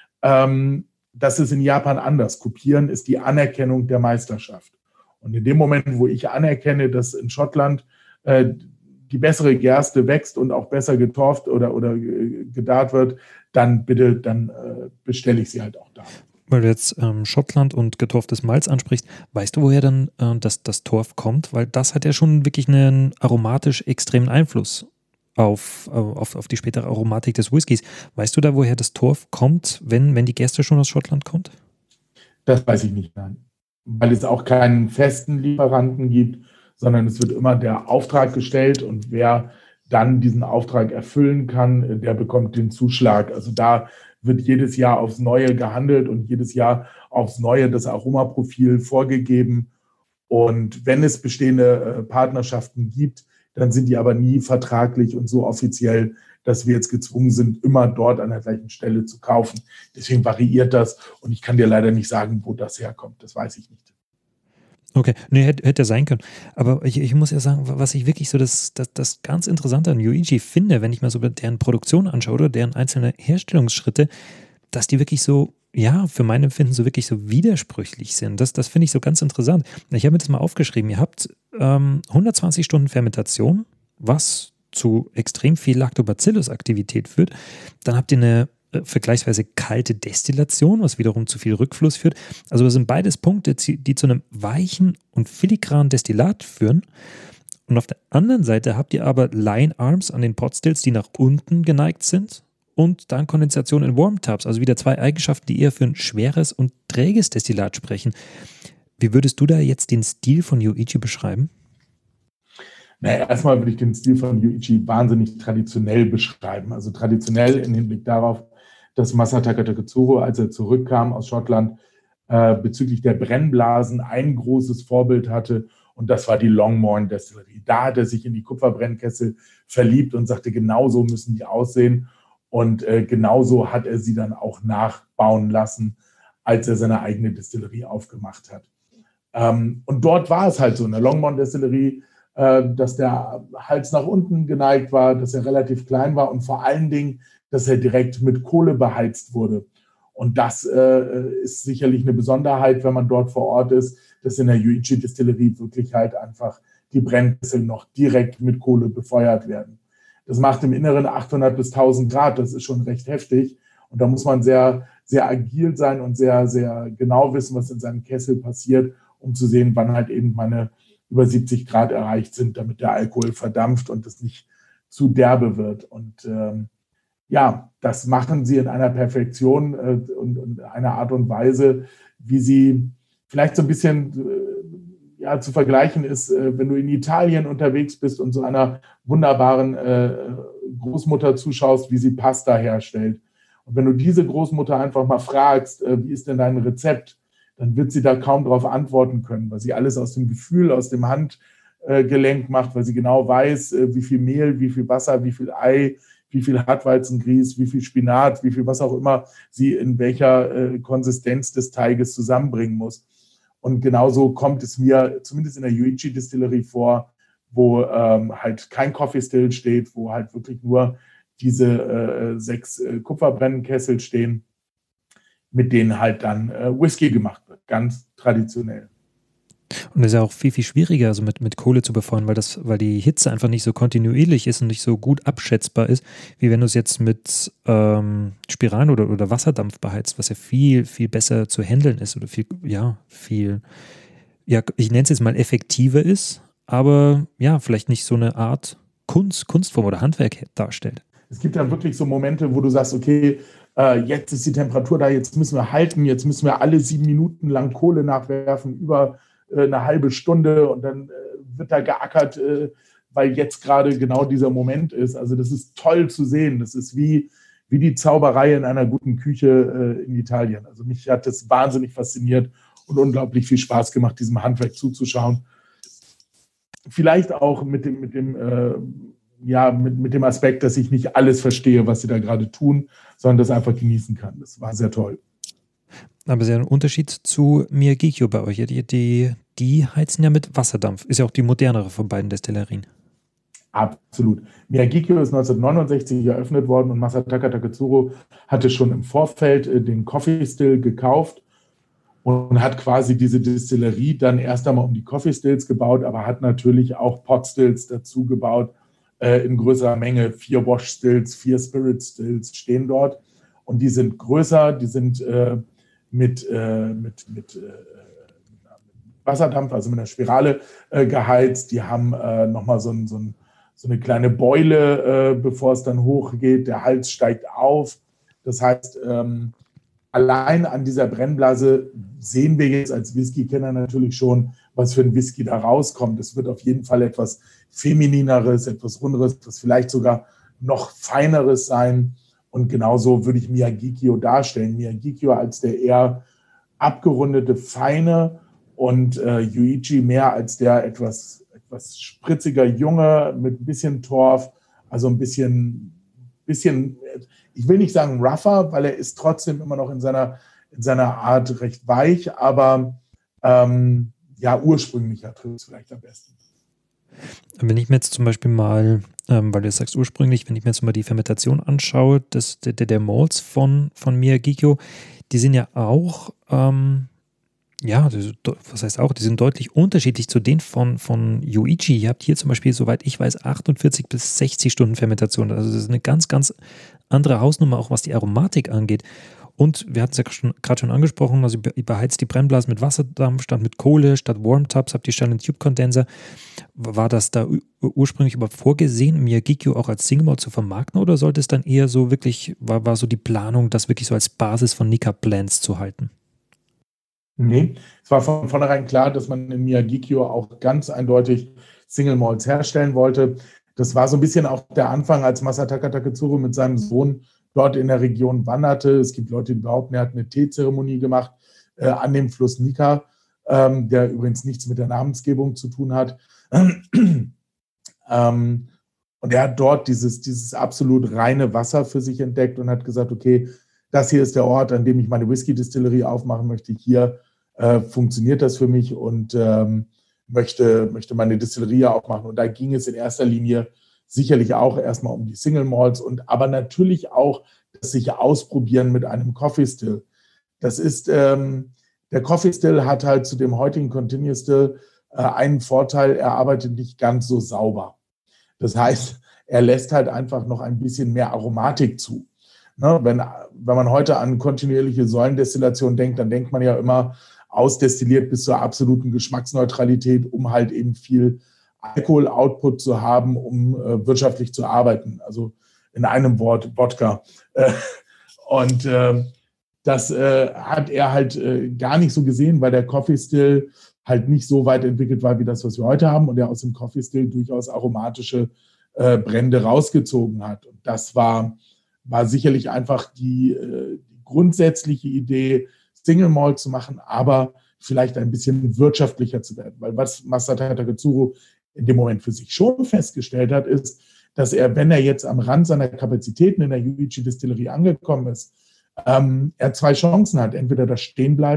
Das ist in Japan anders. Kopieren ist die Anerkennung der Meisterschaft. Und in dem Moment, wo ich anerkenne, dass in Schottland die bessere Gerste wächst und auch besser getorft oder gedarrt wird, dann bestelle ich sie halt auch da.
Weil du jetzt Schottland und getorftes Malz ansprichst, weißt du, woher dann das Torf kommt? Weil das hat ja schon wirklich einen aromatisch extremen Einfluss auf die spätere Aromatik des Whiskys. Weißt du da, woher das Torf kommt, wenn die Gerste schon aus Schottland kommt?
Das weiß ich nicht, nein. Weil es auch keinen festen Lieferanten gibt, sondern es wird immer der Auftrag gestellt und wer dann diesen Auftrag erfüllen kann, der bekommt den Zuschlag. Also da wird jedes Jahr aufs Neue gehandelt und jedes Jahr aufs Neue das Aromaprofil vorgegeben. Und wenn es bestehende Partnerschaften gibt, dann sind die aber nie vertraglich und so offiziell, dass wir jetzt gezwungen sind, immer dort an der gleichen Stelle zu kaufen. Deswegen variiert das und ich kann dir leider nicht sagen, wo das herkommt. Das weiß ich nicht.
Okay, nee, hätte sein können. Aber ich muss ja sagen, was ich wirklich so das ganz Interessante an Yoichi finde, wenn ich mal so deren Produktion anschaue oder deren einzelne Herstellungsschritte, dass die wirklich so, ja, für mein Empfinden so wirklich so widersprüchlich sind. Das finde ich so ganz interessant. Ich habe mir das mal aufgeschrieben. Ihr habt 120 Stunden Fermentation, was zu extrem viel Lactobacillus-Aktivität führt. Dann habt ihr eine vergleichsweise kalte Destillation, was wiederum zu viel Rückfluss führt. Also das sind beides Punkte, die zu einem weichen und filigranen Destillat führen. Und auf der anderen Seite habt ihr aber Line Arms an den Potstills, die nach unten geneigt sind und dann Kondensation in Warm Tubs, also wieder zwei Eigenschaften, die eher für ein schweres und träges Destillat sprechen. Wie würdest du da jetzt den Stil von Yoichi beschreiben?
Naja, erstmal würde ich den Stil von Yoichi wahnsinnig traditionell beschreiben. Also traditionell im Hinblick darauf, dass Masataka Taketsuru, als er zurückkam aus Schottland, bezüglich der Brennblasen ein großes Vorbild hatte und das war die Longmorn Destillery. Da hat er sich in die Kupferbrennkessel verliebt und sagte, genauso müssen die aussehen und genauso hat er sie dann auch nachbauen lassen, als er seine eigene Destillerie aufgemacht hat. Und dort war es halt so in der Longmorn Destillerie, dass der Hals nach unten geneigt war, dass er relativ klein war und vor allen Dingen, dass er direkt mit Kohle beheizt wurde. Und das ist sicherlich eine Besonderheit, wenn man dort vor Ort ist, dass in der Yoichi-Distillerie wirklich halt einfach die Brennkessel noch direkt mit Kohle befeuert werden. Das macht im Inneren 800 bis 1000 Grad, das ist schon recht heftig. Und da muss man sehr, sehr agil sein und sehr, sehr genau wissen, was in seinem Kessel passiert, um zu sehen, wann halt eben meine über 70 Grad erreicht sind, damit der Alkohol verdampft und es nicht zu derbe wird. Und ja, das machen sie in einer Perfektion und einer Art und Weise, wie sie vielleicht so ein bisschen zu vergleichen ist, wenn du in Italien unterwegs bist und so einer wunderbaren Großmutter zuschaust, wie sie Pasta herstellt. Und wenn du diese Großmutter einfach mal fragst, wie ist denn dein Rezept, dann wird sie da kaum darauf antworten können, weil sie alles aus dem Gefühl, aus dem Handgelenk macht, weil sie genau weiß, wie viel Mehl, wie viel Wasser, wie viel Ei, wie viel Hartweizengrieß, wie viel Spinat, wie viel was auch immer sie in welcher Konsistenz des Teiges zusammenbringen muss. Und genauso kommt es mir zumindest in der Yuichi-Distillerie vor, wo halt kein Coffee Still steht, wo halt wirklich nur diese 6 Kupferbrennenkessel stehen, mit denen halt dann Whisky gemacht wird, ganz traditionell.
Und das ist ja auch viel, viel schwieriger, also mit Kohle zu befeuern, weil die Hitze einfach nicht so kontinuierlich ist und nicht so gut abschätzbar ist, wie wenn du es jetzt mit Spiralen oder Wasserdampf beheizt, was ja viel, viel besser zu handeln ist oder viel, ich nenne es jetzt mal effektiver ist, aber ja, vielleicht nicht so eine Art Kunstform oder Handwerk darstellt.
Es gibt dann wirklich so Momente, wo du sagst, okay, jetzt ist die Temperatur da, jetzt müssen wir halten, jetzt müssen wir alle 7 Minuten lang Kohle nachwerfen, über eine halbe Stunde und dann wird da geackert, weil jetzt gerade genau dieser Moment ist. Also das ist toll zu sehen. Das ist wie die Zauberei in einer guten Küche in Italien. Also mich hat das wahnsinnig fasziniert und unglaublich viel Spaß gemacht, diesem Handwerk zuzuschauen. Vielleicht auch mit dem Aspekt, dass ich nicht alles verstehe, was sie da gerade tun, sondern das einfach genießen kann. Das war sehr toll.
Aber sehr ein Unterschied zu Miyagikyo bei euch. Die heizen ja mit Wasserdampf. Ist ja auch die modernere von beiden Destillerien.
Absolut. Miyagikyo ist 1969 eröffnet worden und Masataka Taketsuru hatte schon im Vorfeld den Coffee Still gekauft und hat quasi diese Distillerie dann erst einmal um die Coffee Stills gebaut, aber hat natürlich auch Pot Stills dazu gebaut in größerer Menge. 4 Wash Stills, 4 Spirit Stills stehen dort und die sind größer, die sind mit Wasserdampf, also mit einer Spirale geheizt. Die haben nochmal so eine kleine Beule, bevor es dann hochgeht. Der Hals steigt auf. Das heißt, allein an dieser Brennblase sehen wir jetzt als Whisky-Kenner natürlich schon, was für ein Whisky da rauskommt. Es wird auf jeden Fall etwas Feminineres, etwas Runderes, etwas vielleicht sogar noch Feineres sein. Und genauso würde ich Miyagikyo darstellen. Miyagikyo als der eher abgerundete, feine und Yuichi mehr als der etwas spritziger Junge mit ein bisschen Torf, also ein bisschen, ich will nicht sagen rougher, weil er ist trotzdem immer noch in seiner Art recht weich, aber ursprünglicher trifft es vielleicht am besten.
Wenn ich mir jetzt zum Beispiel mal, weil du sagst ursprünglich, wenn ich mir jetzt mal die Fermentation anschaue, der Malts von Miyagikyo, die sind ja auch, was heißt auch, die sind deutlich unterschiedlich zu denen von Yuichi. Ihr habt hier zum Beispiel, soweit ich weiß, 48 bis 60 Stunden Fermentation. Also das ist eine ganz, ganz andere Hausnummer, auch was die Aromatik angeht. Und wir hatten es ja gerade schon angesprochen, also ihr beheizt die Brennblasen mit Wasserdampf statt mit Kohle, statt Warm-Tubs, habt ihr statt einen Tube-Condenser. War das da ursprünglich überhaupt vorgesehen, Miyagikyo auch als Single Malt zu vermarkten, oder sollte es dann eher so wirklich, war so die Planung, das wirklich so als Basis von Nikka Blends zu halten?
Nee, es war von vornherein klar, dass man in Miyagikyo auch ganz eindeutig Single Malts herstellen wollte. Das war so ein bisschen auch der Anfang, als Masataka Taketsuru mit seinem Sohn dort in der Region wanderte. Es gibt Leute, die behaupten, er hat eine Teezeremonie gemacht an dem Fluss Nikka, der übrigens nichts mit der Namensgebung zu tun hat. Und er hat dort dieses absolut reine Wasser für sich entdeckt und hat gesagt, okay, das hier ist der Ort, an dem ich meine Whisky-Distillerie aufmachen möchte. Hier funktioniert das für mich und möchte meine Distillerie aufmachen. Und da ging es in erster Linie sicherlich auch erstmal um die Single Malts aber natürlich auch das sich ausprobieren mit einem Coffee Still. Das ist, der Coffee Still hat halt zu dem heutigen Continuous Still einen Vorteil, er arbeitet nicht ganz so sauber. Das heißt, er lässt halt einfach noch ein bisschen mehr Aromatik zu. Ne? Wenn man heute an kontinuierliche Säulendestillation denkt, dann denkt man ja immer ausdestilliert bis zur absoluten Geschmacksneutralität, um halt eben viel Alkohol-Output zu haben, um wirtschaftlich zu arbeiten. Also in einem Wort Wodka. Und das hat er halt gar nicht so gesehen, weil der Coffee Still halt nicht so weit entwickelt war wie das, was wir heute haben und er aus dem Coffee Still durchaus aromatische Brände rausgezogen hat. Und das war sicherlich einfach die grundsätzliche Idee, Single Malt zu machen, aber vielleicht ein bisschen wirtschaftlicher zu werden. Weil was Masataka Taketsuru in dem Moment für sich schon festgestellt hat, ist, dass er, wenn er jetzt am Rand seiner Kapazitäten in der Yuichi-Distillerie angekommen ist, er 2 Chancen hat. Entweder das Stehenbleiben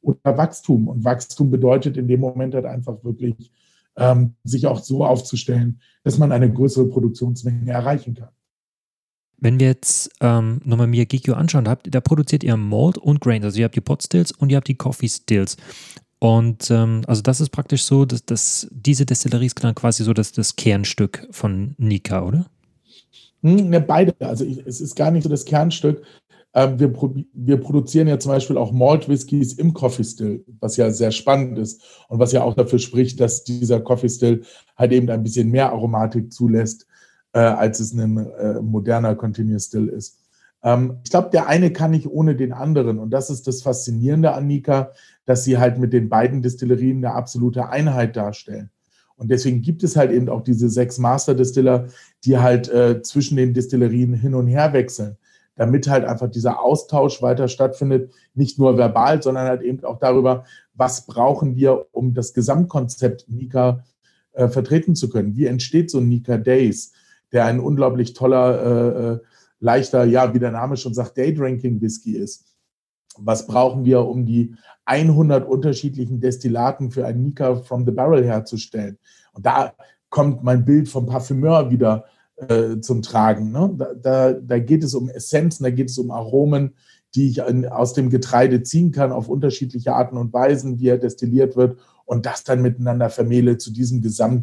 oder Wachstum. Und Wachstum bedeutet in dem Moment halt einfach wirklich, sich auch so aufzustellen, dass man eine größere Produktionsmenge erreichen kann.
Wenn wir jetzt nochmal Mia Gikyo anschauen, da produziert ihr Malt und Grain. Also ihr habt die Pot Stills und ihr habt die Coffee Stills. Und also das ist praktisch so, dass diese Destillerie ist quasi so das Kernstück von Nikka, oder?
Ja, beide. Also es ist gar nicht so das Kernstück. Wir produzieren ja zum Beispiel auch Malt Whiskys im Coffee Still, was ja sehr spannend ist und was ja auch dafür spricht, dass dieser Coffee Still halt eben ein bisschen mehr Aromatik zulässt, als es ein moderner Continuous Still ist. Ich glaube, der eine kann nicht ohne den anderen. Und das ist das Faszinierende an Nikka, dass sie halt mit den beiden Destillerien eine absolute Einheit darstellen. Und deswegen gibt es halt eben auch diese 6 Master-Distiller, die halt zwischen den Destillerien hin und her wechseln, damit halt einfach dieser Austausch weiter stattfindet, nicht nur verbal, sondern halt eben auch darüber, was brauchen wir, um das Gesamtkonzept Nikka vertreten zu können. Wie entsteht so ein Nikka Days, der ein unglaublich toller, leichter, ja, wie der Name schon sagt, Day-Drinking-Whisky ist. Was brauchen wir, um die 100 unterschiedlichen Destillaten für ein Nikka from the Barrel herzustellen? Und da kommt mein Bild vom Parfümeur wieder zum Tragen. Ne? Da geht es um Essenzen, da geht es um Aromen, die ich aus dem Getreide ziehen kann auf unterschiedliche Arten und Weisen, wie er destilliert wird und das dann miteinander vermähle zu diesem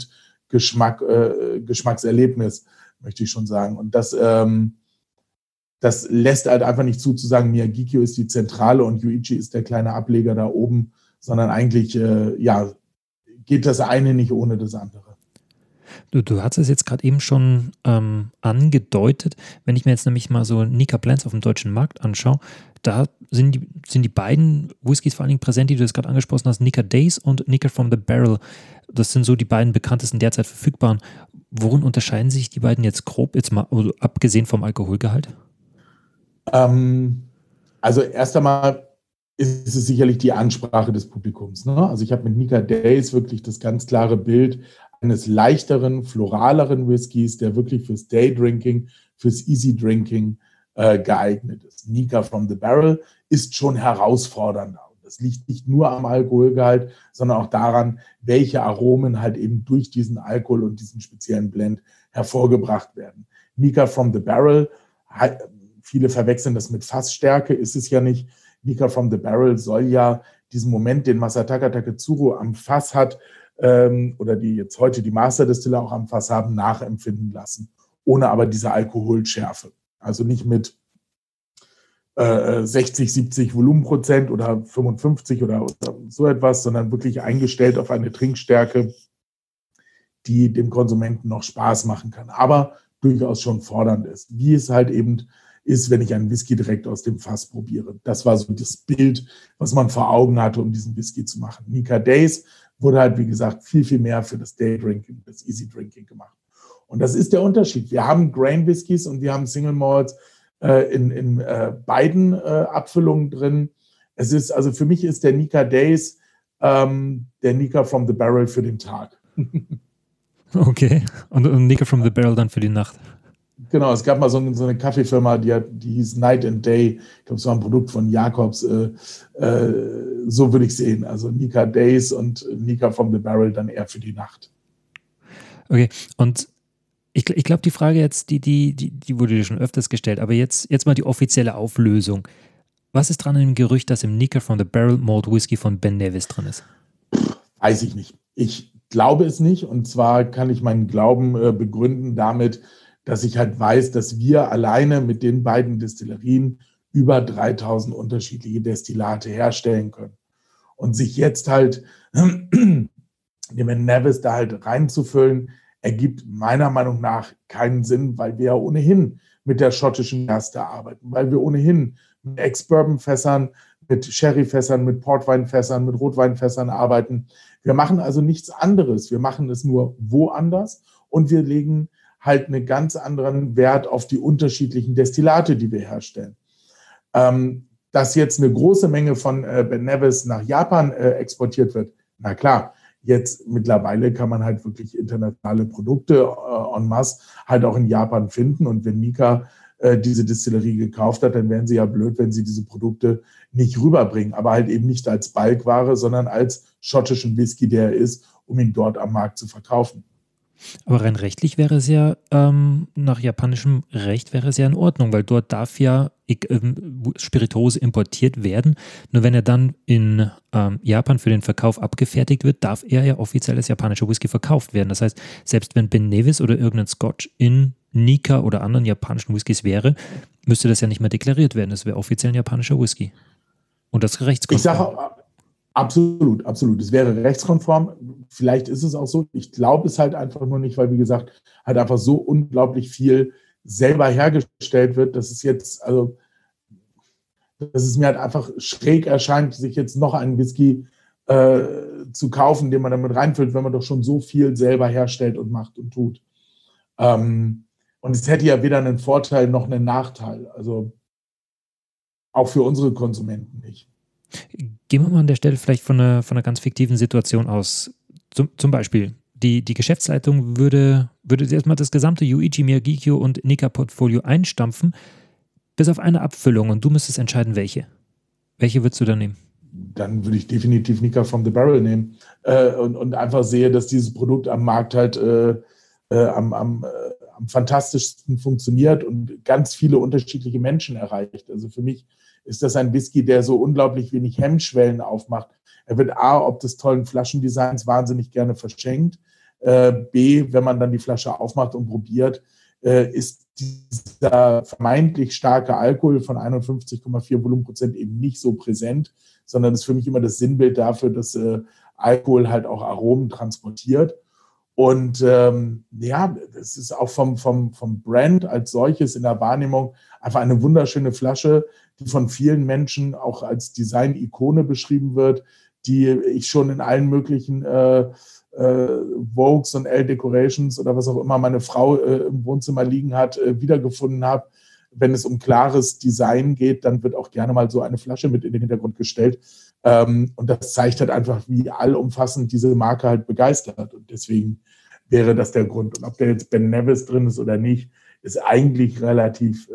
Geschmackserlebnis, möchte ich schon sagen. Und das lässt halt einfach nicht zu sagen, Mia Gikyo ist die Zentrale und Yuichi ist der kleine Ableger da oben, sondern eigentlich geht das eine nicht ohne das andere.
Du hast es jetzt gerade eben schon angedeutet. Wenn ich mir jetzt nämlich mal so Nikka Blends auf dem deutschen Markt anschaue, da sind die beiden Whiskys vor allen Dingen präsent, die du jetzt gerade angesprochen hast, Nikka Days und Nikka from the Barrel. Das sind so die beiden bekanntesten derzeit verfügbaren. Worin unterscheiden sich die beiden jetzt grob, jetzt mal also abgesehen vom Alkoholgehalt?
Also erst einmal ist es sicherlich die Ansprache des Publikums. Ne? Also ich habe mit Nikka Days wirklich das ganz klare Bild eines leichteren, floraleren Whiskys, der wirklich fürs Day-Drinking, fürs Easy-Drinking geeignet ist. Nikka from the Barrel ist schon herausfordernder. Das liegt nicht nur am Alkoholgehalt, sondern auch daran, welche Aromen halt eben durch diesen Alkohol und diesen speziellen Blend hervorgebracht werden. Nikka from the Barrel, viele verwechseln das mit Fassstärke, ist es ja nicht. Nikka from the Barrel soll ja diesen Moment, den Masataka Taketsuru am Fass hat, oder die jetzt heute die Master-Distiller auch am Fass haben, nachempfinden lassen, ohne aber diese Alkoholschärfe. Also nicht mit 60, 70 Volumenprozent oder 55 oder so etwas, sondern wirklich eingestellt auf eine Trinkstärke, die dem Konsumenten noch Spaß machen kann, aber durchaus schon fordernd ist. Wie es halt eben ist, wenn ich einen Whisky direkt aus dem Fass probiere. Das war so das Bild, was man vor Augen hatte, um diesen Whisky zu machen. Nikka Days wurde halt, wie gesagt, viel, viel mehr für das Day-Drinking, das Easy-Drinking gemacht. Und das ist der Unterschied. Wir haben Grain-Whiskys und wir haben Single Malts in beiden Abfüllungen drin. Es ist, also für mich ist der Nikka Days der Nikka from the Barrel für den Tag.
Okay, und Nikka from the Barrel dann für die Nacht.
Genau, es gab mal so eine Kaffeefirma, die hieß Night and Day. Ich glaube, es war ein Produkt von Jakobs. So würde ich sehen. Also Nikka Days und Nikka from the Barrel dann eher für die Nacht.
Okay, und ich glaube, die Frage jetzt, die wurde dir schon öfters gestellt, aber jetzt mal die offizielle Auflösung. Was ist dran an dem Gerücht, dass im Nikka from the Barrel Malt Whisky von Ben Nevis drin ist?
Weiß ich nicht. Ich glaube es nicht. Und zwar kann ich meinen Glauben begründen damit, dass ich halt weiß, dass wir alleine mit den beiden Destillerien über 3000 unterschiedliche Destillate herstellen können. Und sich jetzt halt den Ben Nevis da halt reinzufüllen, ergibt meiner Meinung nach keinen Sinn, weil wir ja ohnehin mit der schottischen Gerste arbeiten, weil wir ohnehin mit Ex-Bourbon-Fässern, mit Sherry-Fässern, mit Portwein-Fässern, mit Rotwein-Fässern arbeiten. Wir machen also nichts anderes. Wir machen es nur woanders und wir legen halt einen ganz anderen Wert auf die unterschiedlichen Destillate, die wir herstellen. Dass jetzt eine große Menge von Ben Nevis nach Japan exportiert wird, na klar, jetzt mittlerweile kann man halt wirklich internationale Produkte en masse halt auch in Japan finden. Und wenn Nikka diese Distillerie gekauft hat, dann wären sie ja blöd, wenn sie diese Produkte nicht rüberbringen, aber halt eben nicht als Balkware, sondern als schottischen Whisky, der er ist, um ihn dort am Markt zu verkaufen.
Aber rein rechtlich wäre es ja, nach japanischem Recht wäre es ja in Ordnung, weil dort darf ja Spirituose importiert werden. Nur wenn er dann in Japan für den Verkauf abgefertigt wird, darf er ja offiziell als japanischer Whisky verkauft werden. Das heißt, selbst wenn Ben Nevis oder irgendein Scotch in Nikka oder anderen japanischen Whiskys wäre, müsste das ja nicht mehr deklariert werden. Das wäre offiziell ein japanischer Whisky. Und das rechtskonform.
Ich sage absolut, absolut. Es wäre rechtskonform. Vielleicht ist es auch so. Ich glaube es halt einfach nur nicht, weil, wie gesagt, halt einfach so unglaublich viel selber hergestellt wird, dass es jetzt, also, dass es mir halt einfach schräg erscheint, sich jetzt noch einen Whisky zu kaufen, den man damit reinfüllt, wenn man doch schon so viel selber herstellt und macht und tut. Und es hätte ja weder einen Vorteil noch einen Nachteil. Also auch für unsere Konsumenten nicht.
Gehen wir mal an der Stelle vielleicht von einer ganz fiktiven Situation aus. Zum Beispiel, die Geschäftsleitung würde erstmal das gesamte Yoichi Miyagikyo und Nikka-Portfolio einstampfen, bis auf eine Abfüllung, und du müsstest entscheiden, welche. Welche würdest du dann nehmen?
Dann würde ich definitiv Nikka from the Barrel nehmen und einfach sehe, dass dieses Produkt am Markt halt am fantastischsten funktioniert und ganz viele unterschiedliche Menschen erreicht. Also für mich ist das ein Whisky, der so unglaublich wenig Hemmschwellen aufmacht. Er wird A, ob des tollen Flaschendesigns, wahnsinnig gerne verschenkt. B, wenn man dann die Flasche aufmacht und probiert, ist dieser vermeintlich starke Alkohol von 51,4 Volumenprozent eben nicht so präsent, sondern ist für mich immer das Sinnbild dafür, dass Alkohol halt auch Aromen transportiert. Und ja, das ist auch vom Brand als solches in der Wahrnehmung einfach eine wunderschöne Flasche, die von vielen Menschen auch als Design-Ikone beschrieben wird, die ich schon in allen möglichen Vogues und L-Decorations oder was auch immer meine Frau im Wohnzimmer liegen hat, wiedergefunden habe. Wenn es um klares Design geht, dann wird auch gerne mal so eine Flasche mit in den Hintergrund gestellt. Und das zeigt halt einfach, wie allumfassend diese Marke halt begeistert. Und deswegen wäre das der Grund. Und ob da jetzt Ben Nevis drin ist oder nicht, ist eigentlich relativ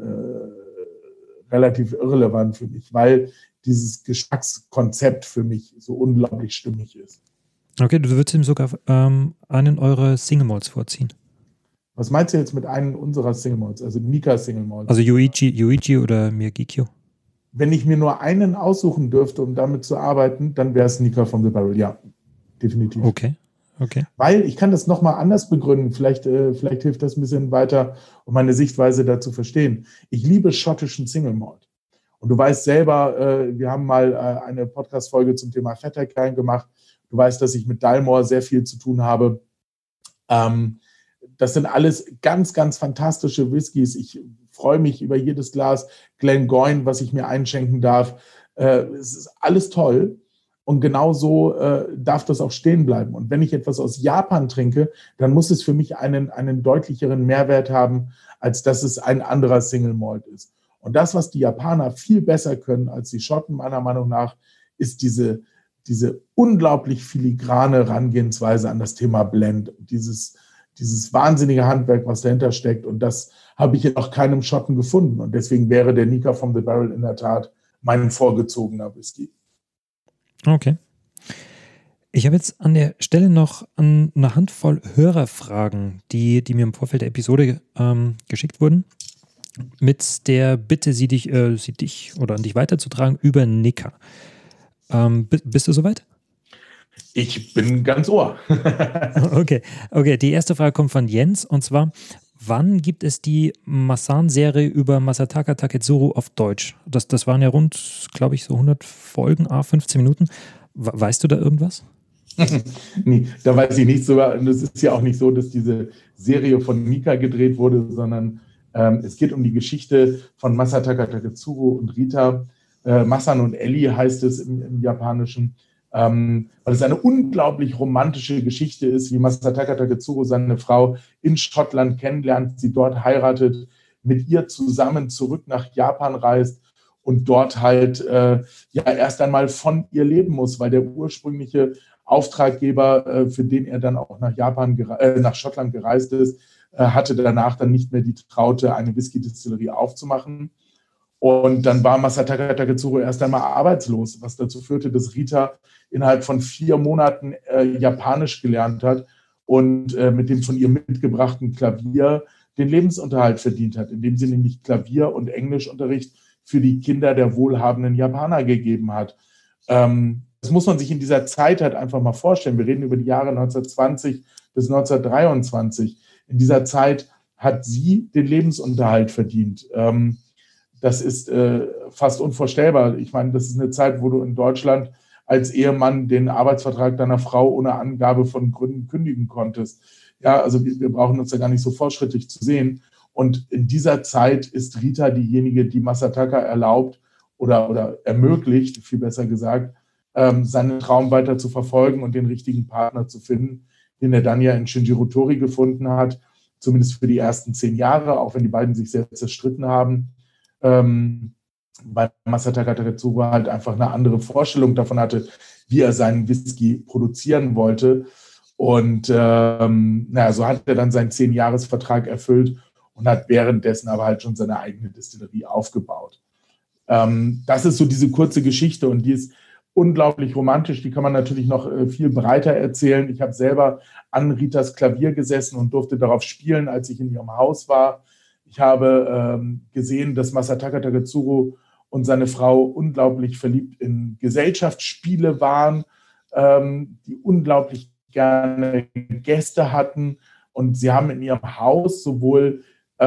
irrelevant für mich, weil dieses Geschmackskonzept für mich so unglaublich stimmig ist.
Okay, du würdest ihm sogar einen eurer Single Malts vorziehen.
Was meinst du jetzt mit einem unserer Single Malts, also Nikka Single Malts?
Also Yoichi oder Miyagikyo?
Wenn ich mir nur einen aussuchen dürfte, um damit zu arbeiten, dann wäre es Nikka from the Barrel, ja, definitiv.
Okay.
Weil, ich kann das nochmal anders begründen, vielleicht hilft das ein bisschen weiter, um meine Sichtweise dazu verstehen. Ich liebe schottischen Single Malt. Und du weißt selber, wir haben mal eine Podcast-Folge zum Thema Vetterklein gemacht. Du weißt, dass ich mit Dalmore sehr viel zu tun habe. Das sind alles ganz, ganz fantastische Whiskys. Ich freue mich über jedes Glas Glengoyne, was ich mir einschenken darf. Es ist alles toll. Und genau so darf das auch stehen bleiben. Und wenn ich etwas aus Japan trinke, dann muss es für mich einen deutlicheren Mehrwert haben, als dass es ein anderer Single Malt ist. Und das, was die Japaner viel besser können als die Schotten, meiner Meinung nach, ist diese unglaublich filigrane Herangehensweise an das Thema Blend. Dieses wahnsinnige Handwerk, was dahinter steckt. Und das habe ich in noch keinem Schotten gefunden. Und deswegen wäre der Nikka from the Barrel in der Tat mein vorgezogener Whisky.
Okay. Ich habe jetzt an der Stelle noch eine Handvoll Hörerfragen, die mir im Vorfeld der Episode geschickt wurden, mit der Bitte, sie dich oder an dich weiterzutragen über Nikka. Bist du soweit?
Ich bin ganz Ohr.
Okay, die erste Frage kommt von Jens, und zwar: Wann gibt es die Masan-Serie über Masataka Taketsuru auf Deutsch? Das waren ja rund, glaube ich, so 100 Folgen, 15 Minuten. Weißt du da irgendwas?
Nee, da weiß ich nichts sogar. Und es ist ja auch nicht so, dass diese Serie von Nikka gedreht wurde, sondern es geht um die Geschichte von Masataka Taketsuru und Rita. Masan und Ellie heißt es im Japanischen. Weil es eine unglaublich romantische Geschichte ist, wie Masataka Taketsuru seine Frau in Schottland kennenlernt, sie dort heiratet, mit ihr zusammen zurück nach Japan reist und dort halt erst einmal von ihr leben muss, weil der ursprüngliche Auftraggeber, für den er dann auch nach Schottland gereist ist, hatte danach dann nicht mehr die Traute, eine Whisky-Distillerie aufzumachen. Und dann war Masataka Taketsuru erst einmal arbeitslos, was dazu führte, dass Rita innerhalb von 4 Monaten Japanisch gelernt hat und mit dem von ihr mitgebrachten Klavier den Lebensunterhalt verdient hat, indem sie nämlich Klavier- und Englischunterricht für die Kinder der wohlhabenden Japaner gegeben hat. Das muss man sich in dieser Zeit halt einfach mal vorstellen. Wir reden über die Jahre 1920 bis 1923. In dieser Zeit hat sie den Lebensunterhalt verdient. Das ist fast unvorstellbar. Ich meine, das ist eine Zeit, wo du in Deutschland als Ehemann den Arbeitsvertrag deiner Frau ohne Angabe von Gründen kündigen konntest. Ja, also wir brauchen uns da gar nicht so fortschrittlich zu sehen. Und in dieser Zeit ist Rita diejenige, die Masataka erlaubt oder ermöglicht, viel besser gesagt, seinen Traum weiter zu verfolgen und den richtigen Partner zu finden, den er dann ja in Shinjiro Tori gefunden hat, zumindest für die ersten 10 Jahre, auch wenn die beiden sich sehr zerstritten haben. Weil Masataka Taketsuru halt einfach eine andere Vorstellung davon hatte, wie er seinen Whisky produzieren wollte. Und so hat er dann seinen 10-Jahres-Vertrag erfüllt und hat währenddessen aber halt schon seine eigene Distillerie aufgebaut. Das ist so diese kurze Geschichte und die ist unglaublich romantisch. Die kann man natürlich noch viel breiter erzählen. Ich habe selber an Ritas Klavier gesessen und durfte darauf spielen, als ich in ihrem Haus war. Ich habe gesehen, dass Masataka Taketsuru und seine Frau unglaublich verliebt in Gesellschaftsspiele waren, die unglaublich gerne Gäste hatten. Und sie haben in ihrem Haus sowohl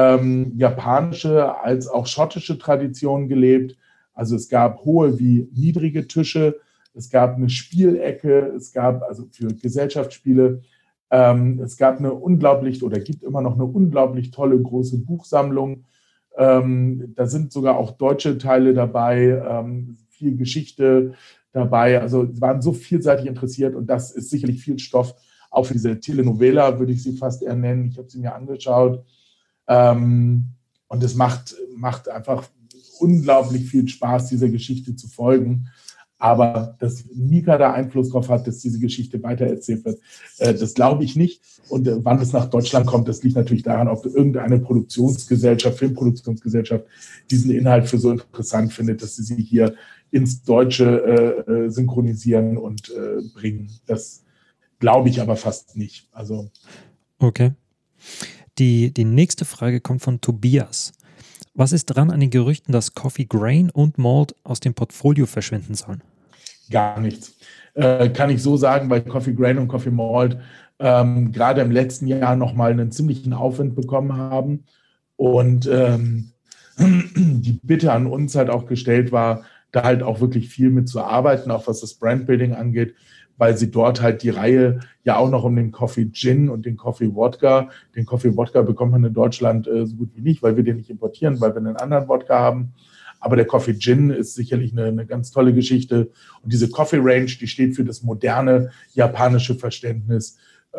japanische als auch schottische Traditionen gelebt. Also es gab hohe wie niedrige Tische, es gab eine Spielecke, es gab also für Gesellschaftsspiele, es gab gibt immer noch eine unglaublich tolle große Buchsammlung. Da sind sogar auch deutsche Teile dabei, viel Geschichte dabei. Also sie waren so vielseitig interessiert und das ist sicherlich viel Stoff. Auch für diese Telenovela würde ich sie fast eher nennen. Ich habe sie mir angeschaut. Und es macht einfach unglaublich viel Spaß, dieser Geschichte zu folgen. Aber dass Nika da Einfluss darauf hat, dass diese Geschichte weitererzählt wird, das glaube ich nicht. Und wann es nach Deutschland kommt, das liegt natürlich daran, ob irgendeine Filmproduktionsgesellschaft, diesen Inhalt für so interessant findet, dass sie hier ins Deutsche synchronisieren und bringen. Das glaube ich aber fast nicht. Also
okay. Die nächste Frage kommt von Tobias. Was ist dran an den Gerüchten, dass Coffee Grain und Malt aus dem Portfolio verschwinden sollen?
Gar nichts. Kann ich so sagen, weil Coffee Grain und Coffee Malt gerade im letzten Jahr nochmal einen ziemlichen Aufwind bekommen haben. Und die Bitte an uns halt auch gestellt war, da halt auch wirklich viel mit zu arbeiten, auch was das Brandbuilding angeht, weil sie dort halt die Reihe ja auch noch um den Coffee Gin und den Coffee Wodka. Den Coffee Wodka bekommt man in Deutschland so gut wie nicht, weil wir den nicht importieren, weil wir einen anderen Wodka haben. Aber der Coffee Gin ist sicherlich eine ganz tolle Geschichte. Und diese Coffee Range, die steht für das moderne japanische Verständnis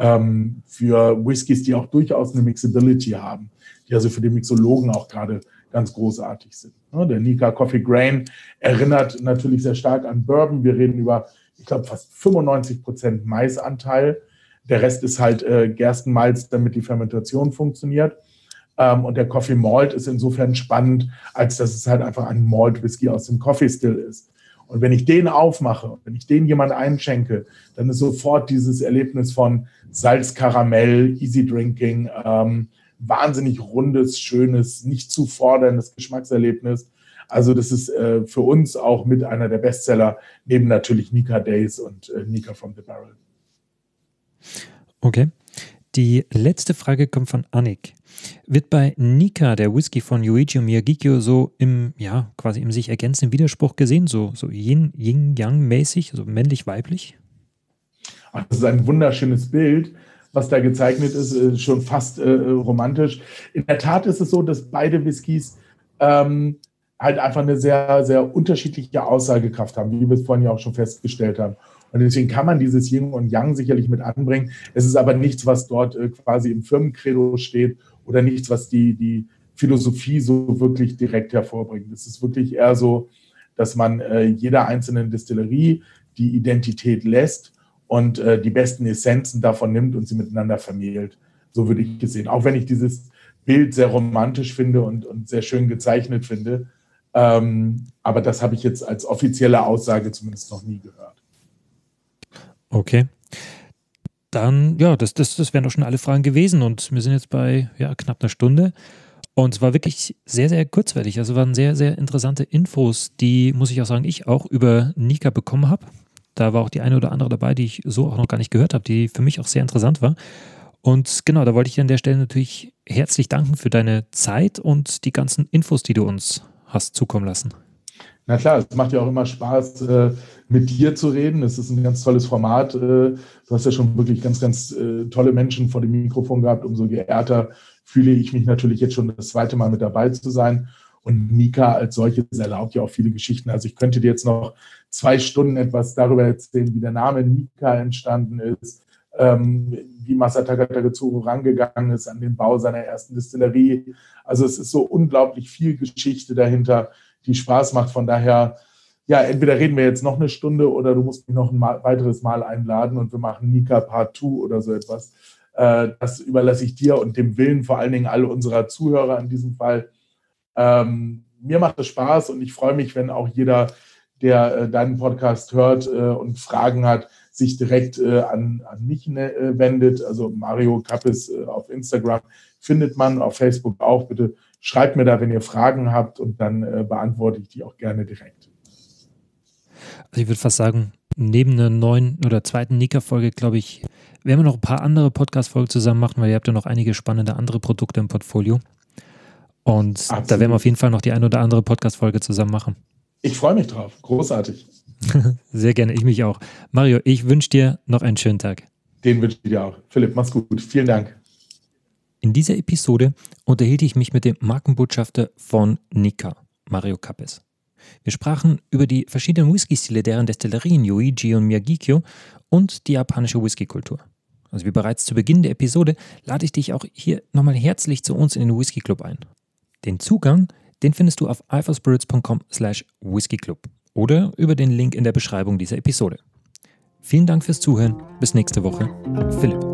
für Whiskys, die auch durchaus eine Mixability haben, die also für den Mixologen auch gerade ganz großartig sind. Der Nikka Coffee Grain erinnert natürlich sehr stark an Bourbon. Wir reden über, ich glaube, fast 95% Maisanteil. Der Rest ist halt Gerstenmalz, damit die Fermentation funktioniert. Und der Coffee Malt ist insofern spannend, als dass es halt einfach ein Malt Whisky aus dem Coffee Still ist. Und wenn ich den aufmache, wenn ich den jemand einschenke, dann ist sofort dieses Erlebnis von Salz, Karamell, Easy Drinking, wahnsinnig rundes, schönes, nicht zu forderndes Geschmackserlebnis. Also das ist für uns auch mit einer der Bestseller, neben natürlich Nikka Days und Nikka from the Barrel.
Okay. Die letzte Frage kommt von Annik. Wird bei Nikka der Whisky von Yuichi Miyagikyo so quasi im sich ergänzenden Widerspruch gesehen, so Yin-Yang-mäßig, so männlich-weiblich?
Das ist ein wunderschönes Bild, was da gezeichnet ist, schon fast romantisch. In der Tat ist es so, dass beide Whiskys halt einfach eine sehr, sehr unterschiedliche Aussagekraft haben, wie wir es vorhin ja auch schon festgestellt haben. Und deswegen kann man dieses Yin und Yang sicherlich mit anbringen. Es ist aber nichts, was dort quasi im Firmencredo steht oder nichts, was die Philosophie so wirklich direkt hervorbringt. Es ist wirklich eher so, dass man jeder einzelnen Distillerie die Identität lässt und die besten Essenzen davon nimmt und sie miteinander vermählt. So würde ich es sehen. Auch wenn ich dieses Bild sehr romantisch finde und sehr schön gezeichnet finde. Aber das habe ich jetzt als offizielle Aussage zumindest noch nie gehört.
Okay. Dann, ja, das wären doch schon alle Fragen gewesen und wir sind jetzt bei knapp einer Stunde und es war wirklich sehr, sehr kurzweilig. Also waren sehr, sehr interessante Infos, die, muss ich auch sagen, ich auch über Nika bekommen habe. Da war auch die eine oder andere dabei, die ich so auch noch gar nicht gehört habe, die für mich auch sehr interessant war. Und genau, da wollte ich dir an der Stelle natürlich herzlich danken für deine Zeit und die ganzen Infos, die du uns hast zukommen lassen.
Na klar, es macht ja auch immer Spaß, mit dir zu reden. Es ist ein ganz tolles Format. Du hast ja schon wirklich ganz, ganz tolle Menschen vor dem Mikrofon gehabt. Umso geehrter fühle ich mich natürlich jetzt schon das zweite Mal mit dabei zu sein. Und Nika als solches erlaubt ja auch viele Geschichten. Also ich könnte dir jetzt noch 2 Stunden etwas darüber erzählen, wie der Name Nika entstanden ist, wie Masataka Taketsuru rangegangen ist an den Bau seiner ersten Distillerie. Also es ist so unglaublich viel Geschichte dahinter, die Spaß macht. Von daher, ja, entweder reden wir jetzt noch eine Stunde oder du musst mich noch ein weiteres Mal einladen und wir machen Nika Part 2 oder so etwas. Das überlasse ich dir und dem Willen vor allen Dingen all unserer Zuhörer in diesem Fall. Mir macht es Spaß und ich freue mich, wenn auch jeder, der deinen Podcast hört und Fragen hat, sich direkt an mich wendet. Also Mario Kappes auf Instagram findet man, auf Facebook auch. Bitte schreibt mir da, wenn ihr Fragen habt und dann beantworte ich die auch gerne direkt.
Also ich würde fast sagen, neben einer neuen oder zweiten Nika-Folge, glaube ich, werden wir noch ein paar andere Podcast-Folgen zusammen machen, weil ihr habt ja noch einige spannende andere Produkte im Portfolio. Und Absolut. Da werden wir auf jeden Fall noch die eine oder andere Podcast-Folge zusammen machen.
Ich freue mich drauf. Großartig.
Sehr gerne, ich mich auch. Mario, ich wünsche dir noch einen schönen Tag.
Den wünsche ich dir auch. Philipp, mach's gut. Vielen Dank.
In dieser Episode unterhielt ich mich mit dem Markenbotschafter von Nika, Mario Kappes. Wir sprachen über die verschiedenen Whisky-Stile deren Destillerien Yohiji und Miyagikyo und die japanische Whisky-Kultur. Also wie bereits zu Beginn der Episode lade ich dich auch hier nochmal herzlich zu uns in den Whisky Club ein. Den Zugang, den findest du auf alphaspirits.com/whiskyclub oder über den Link in der Beschreibung dieser Episode. Vielen Dank fürs Zuhören. Bis nächste Woche. Philipp.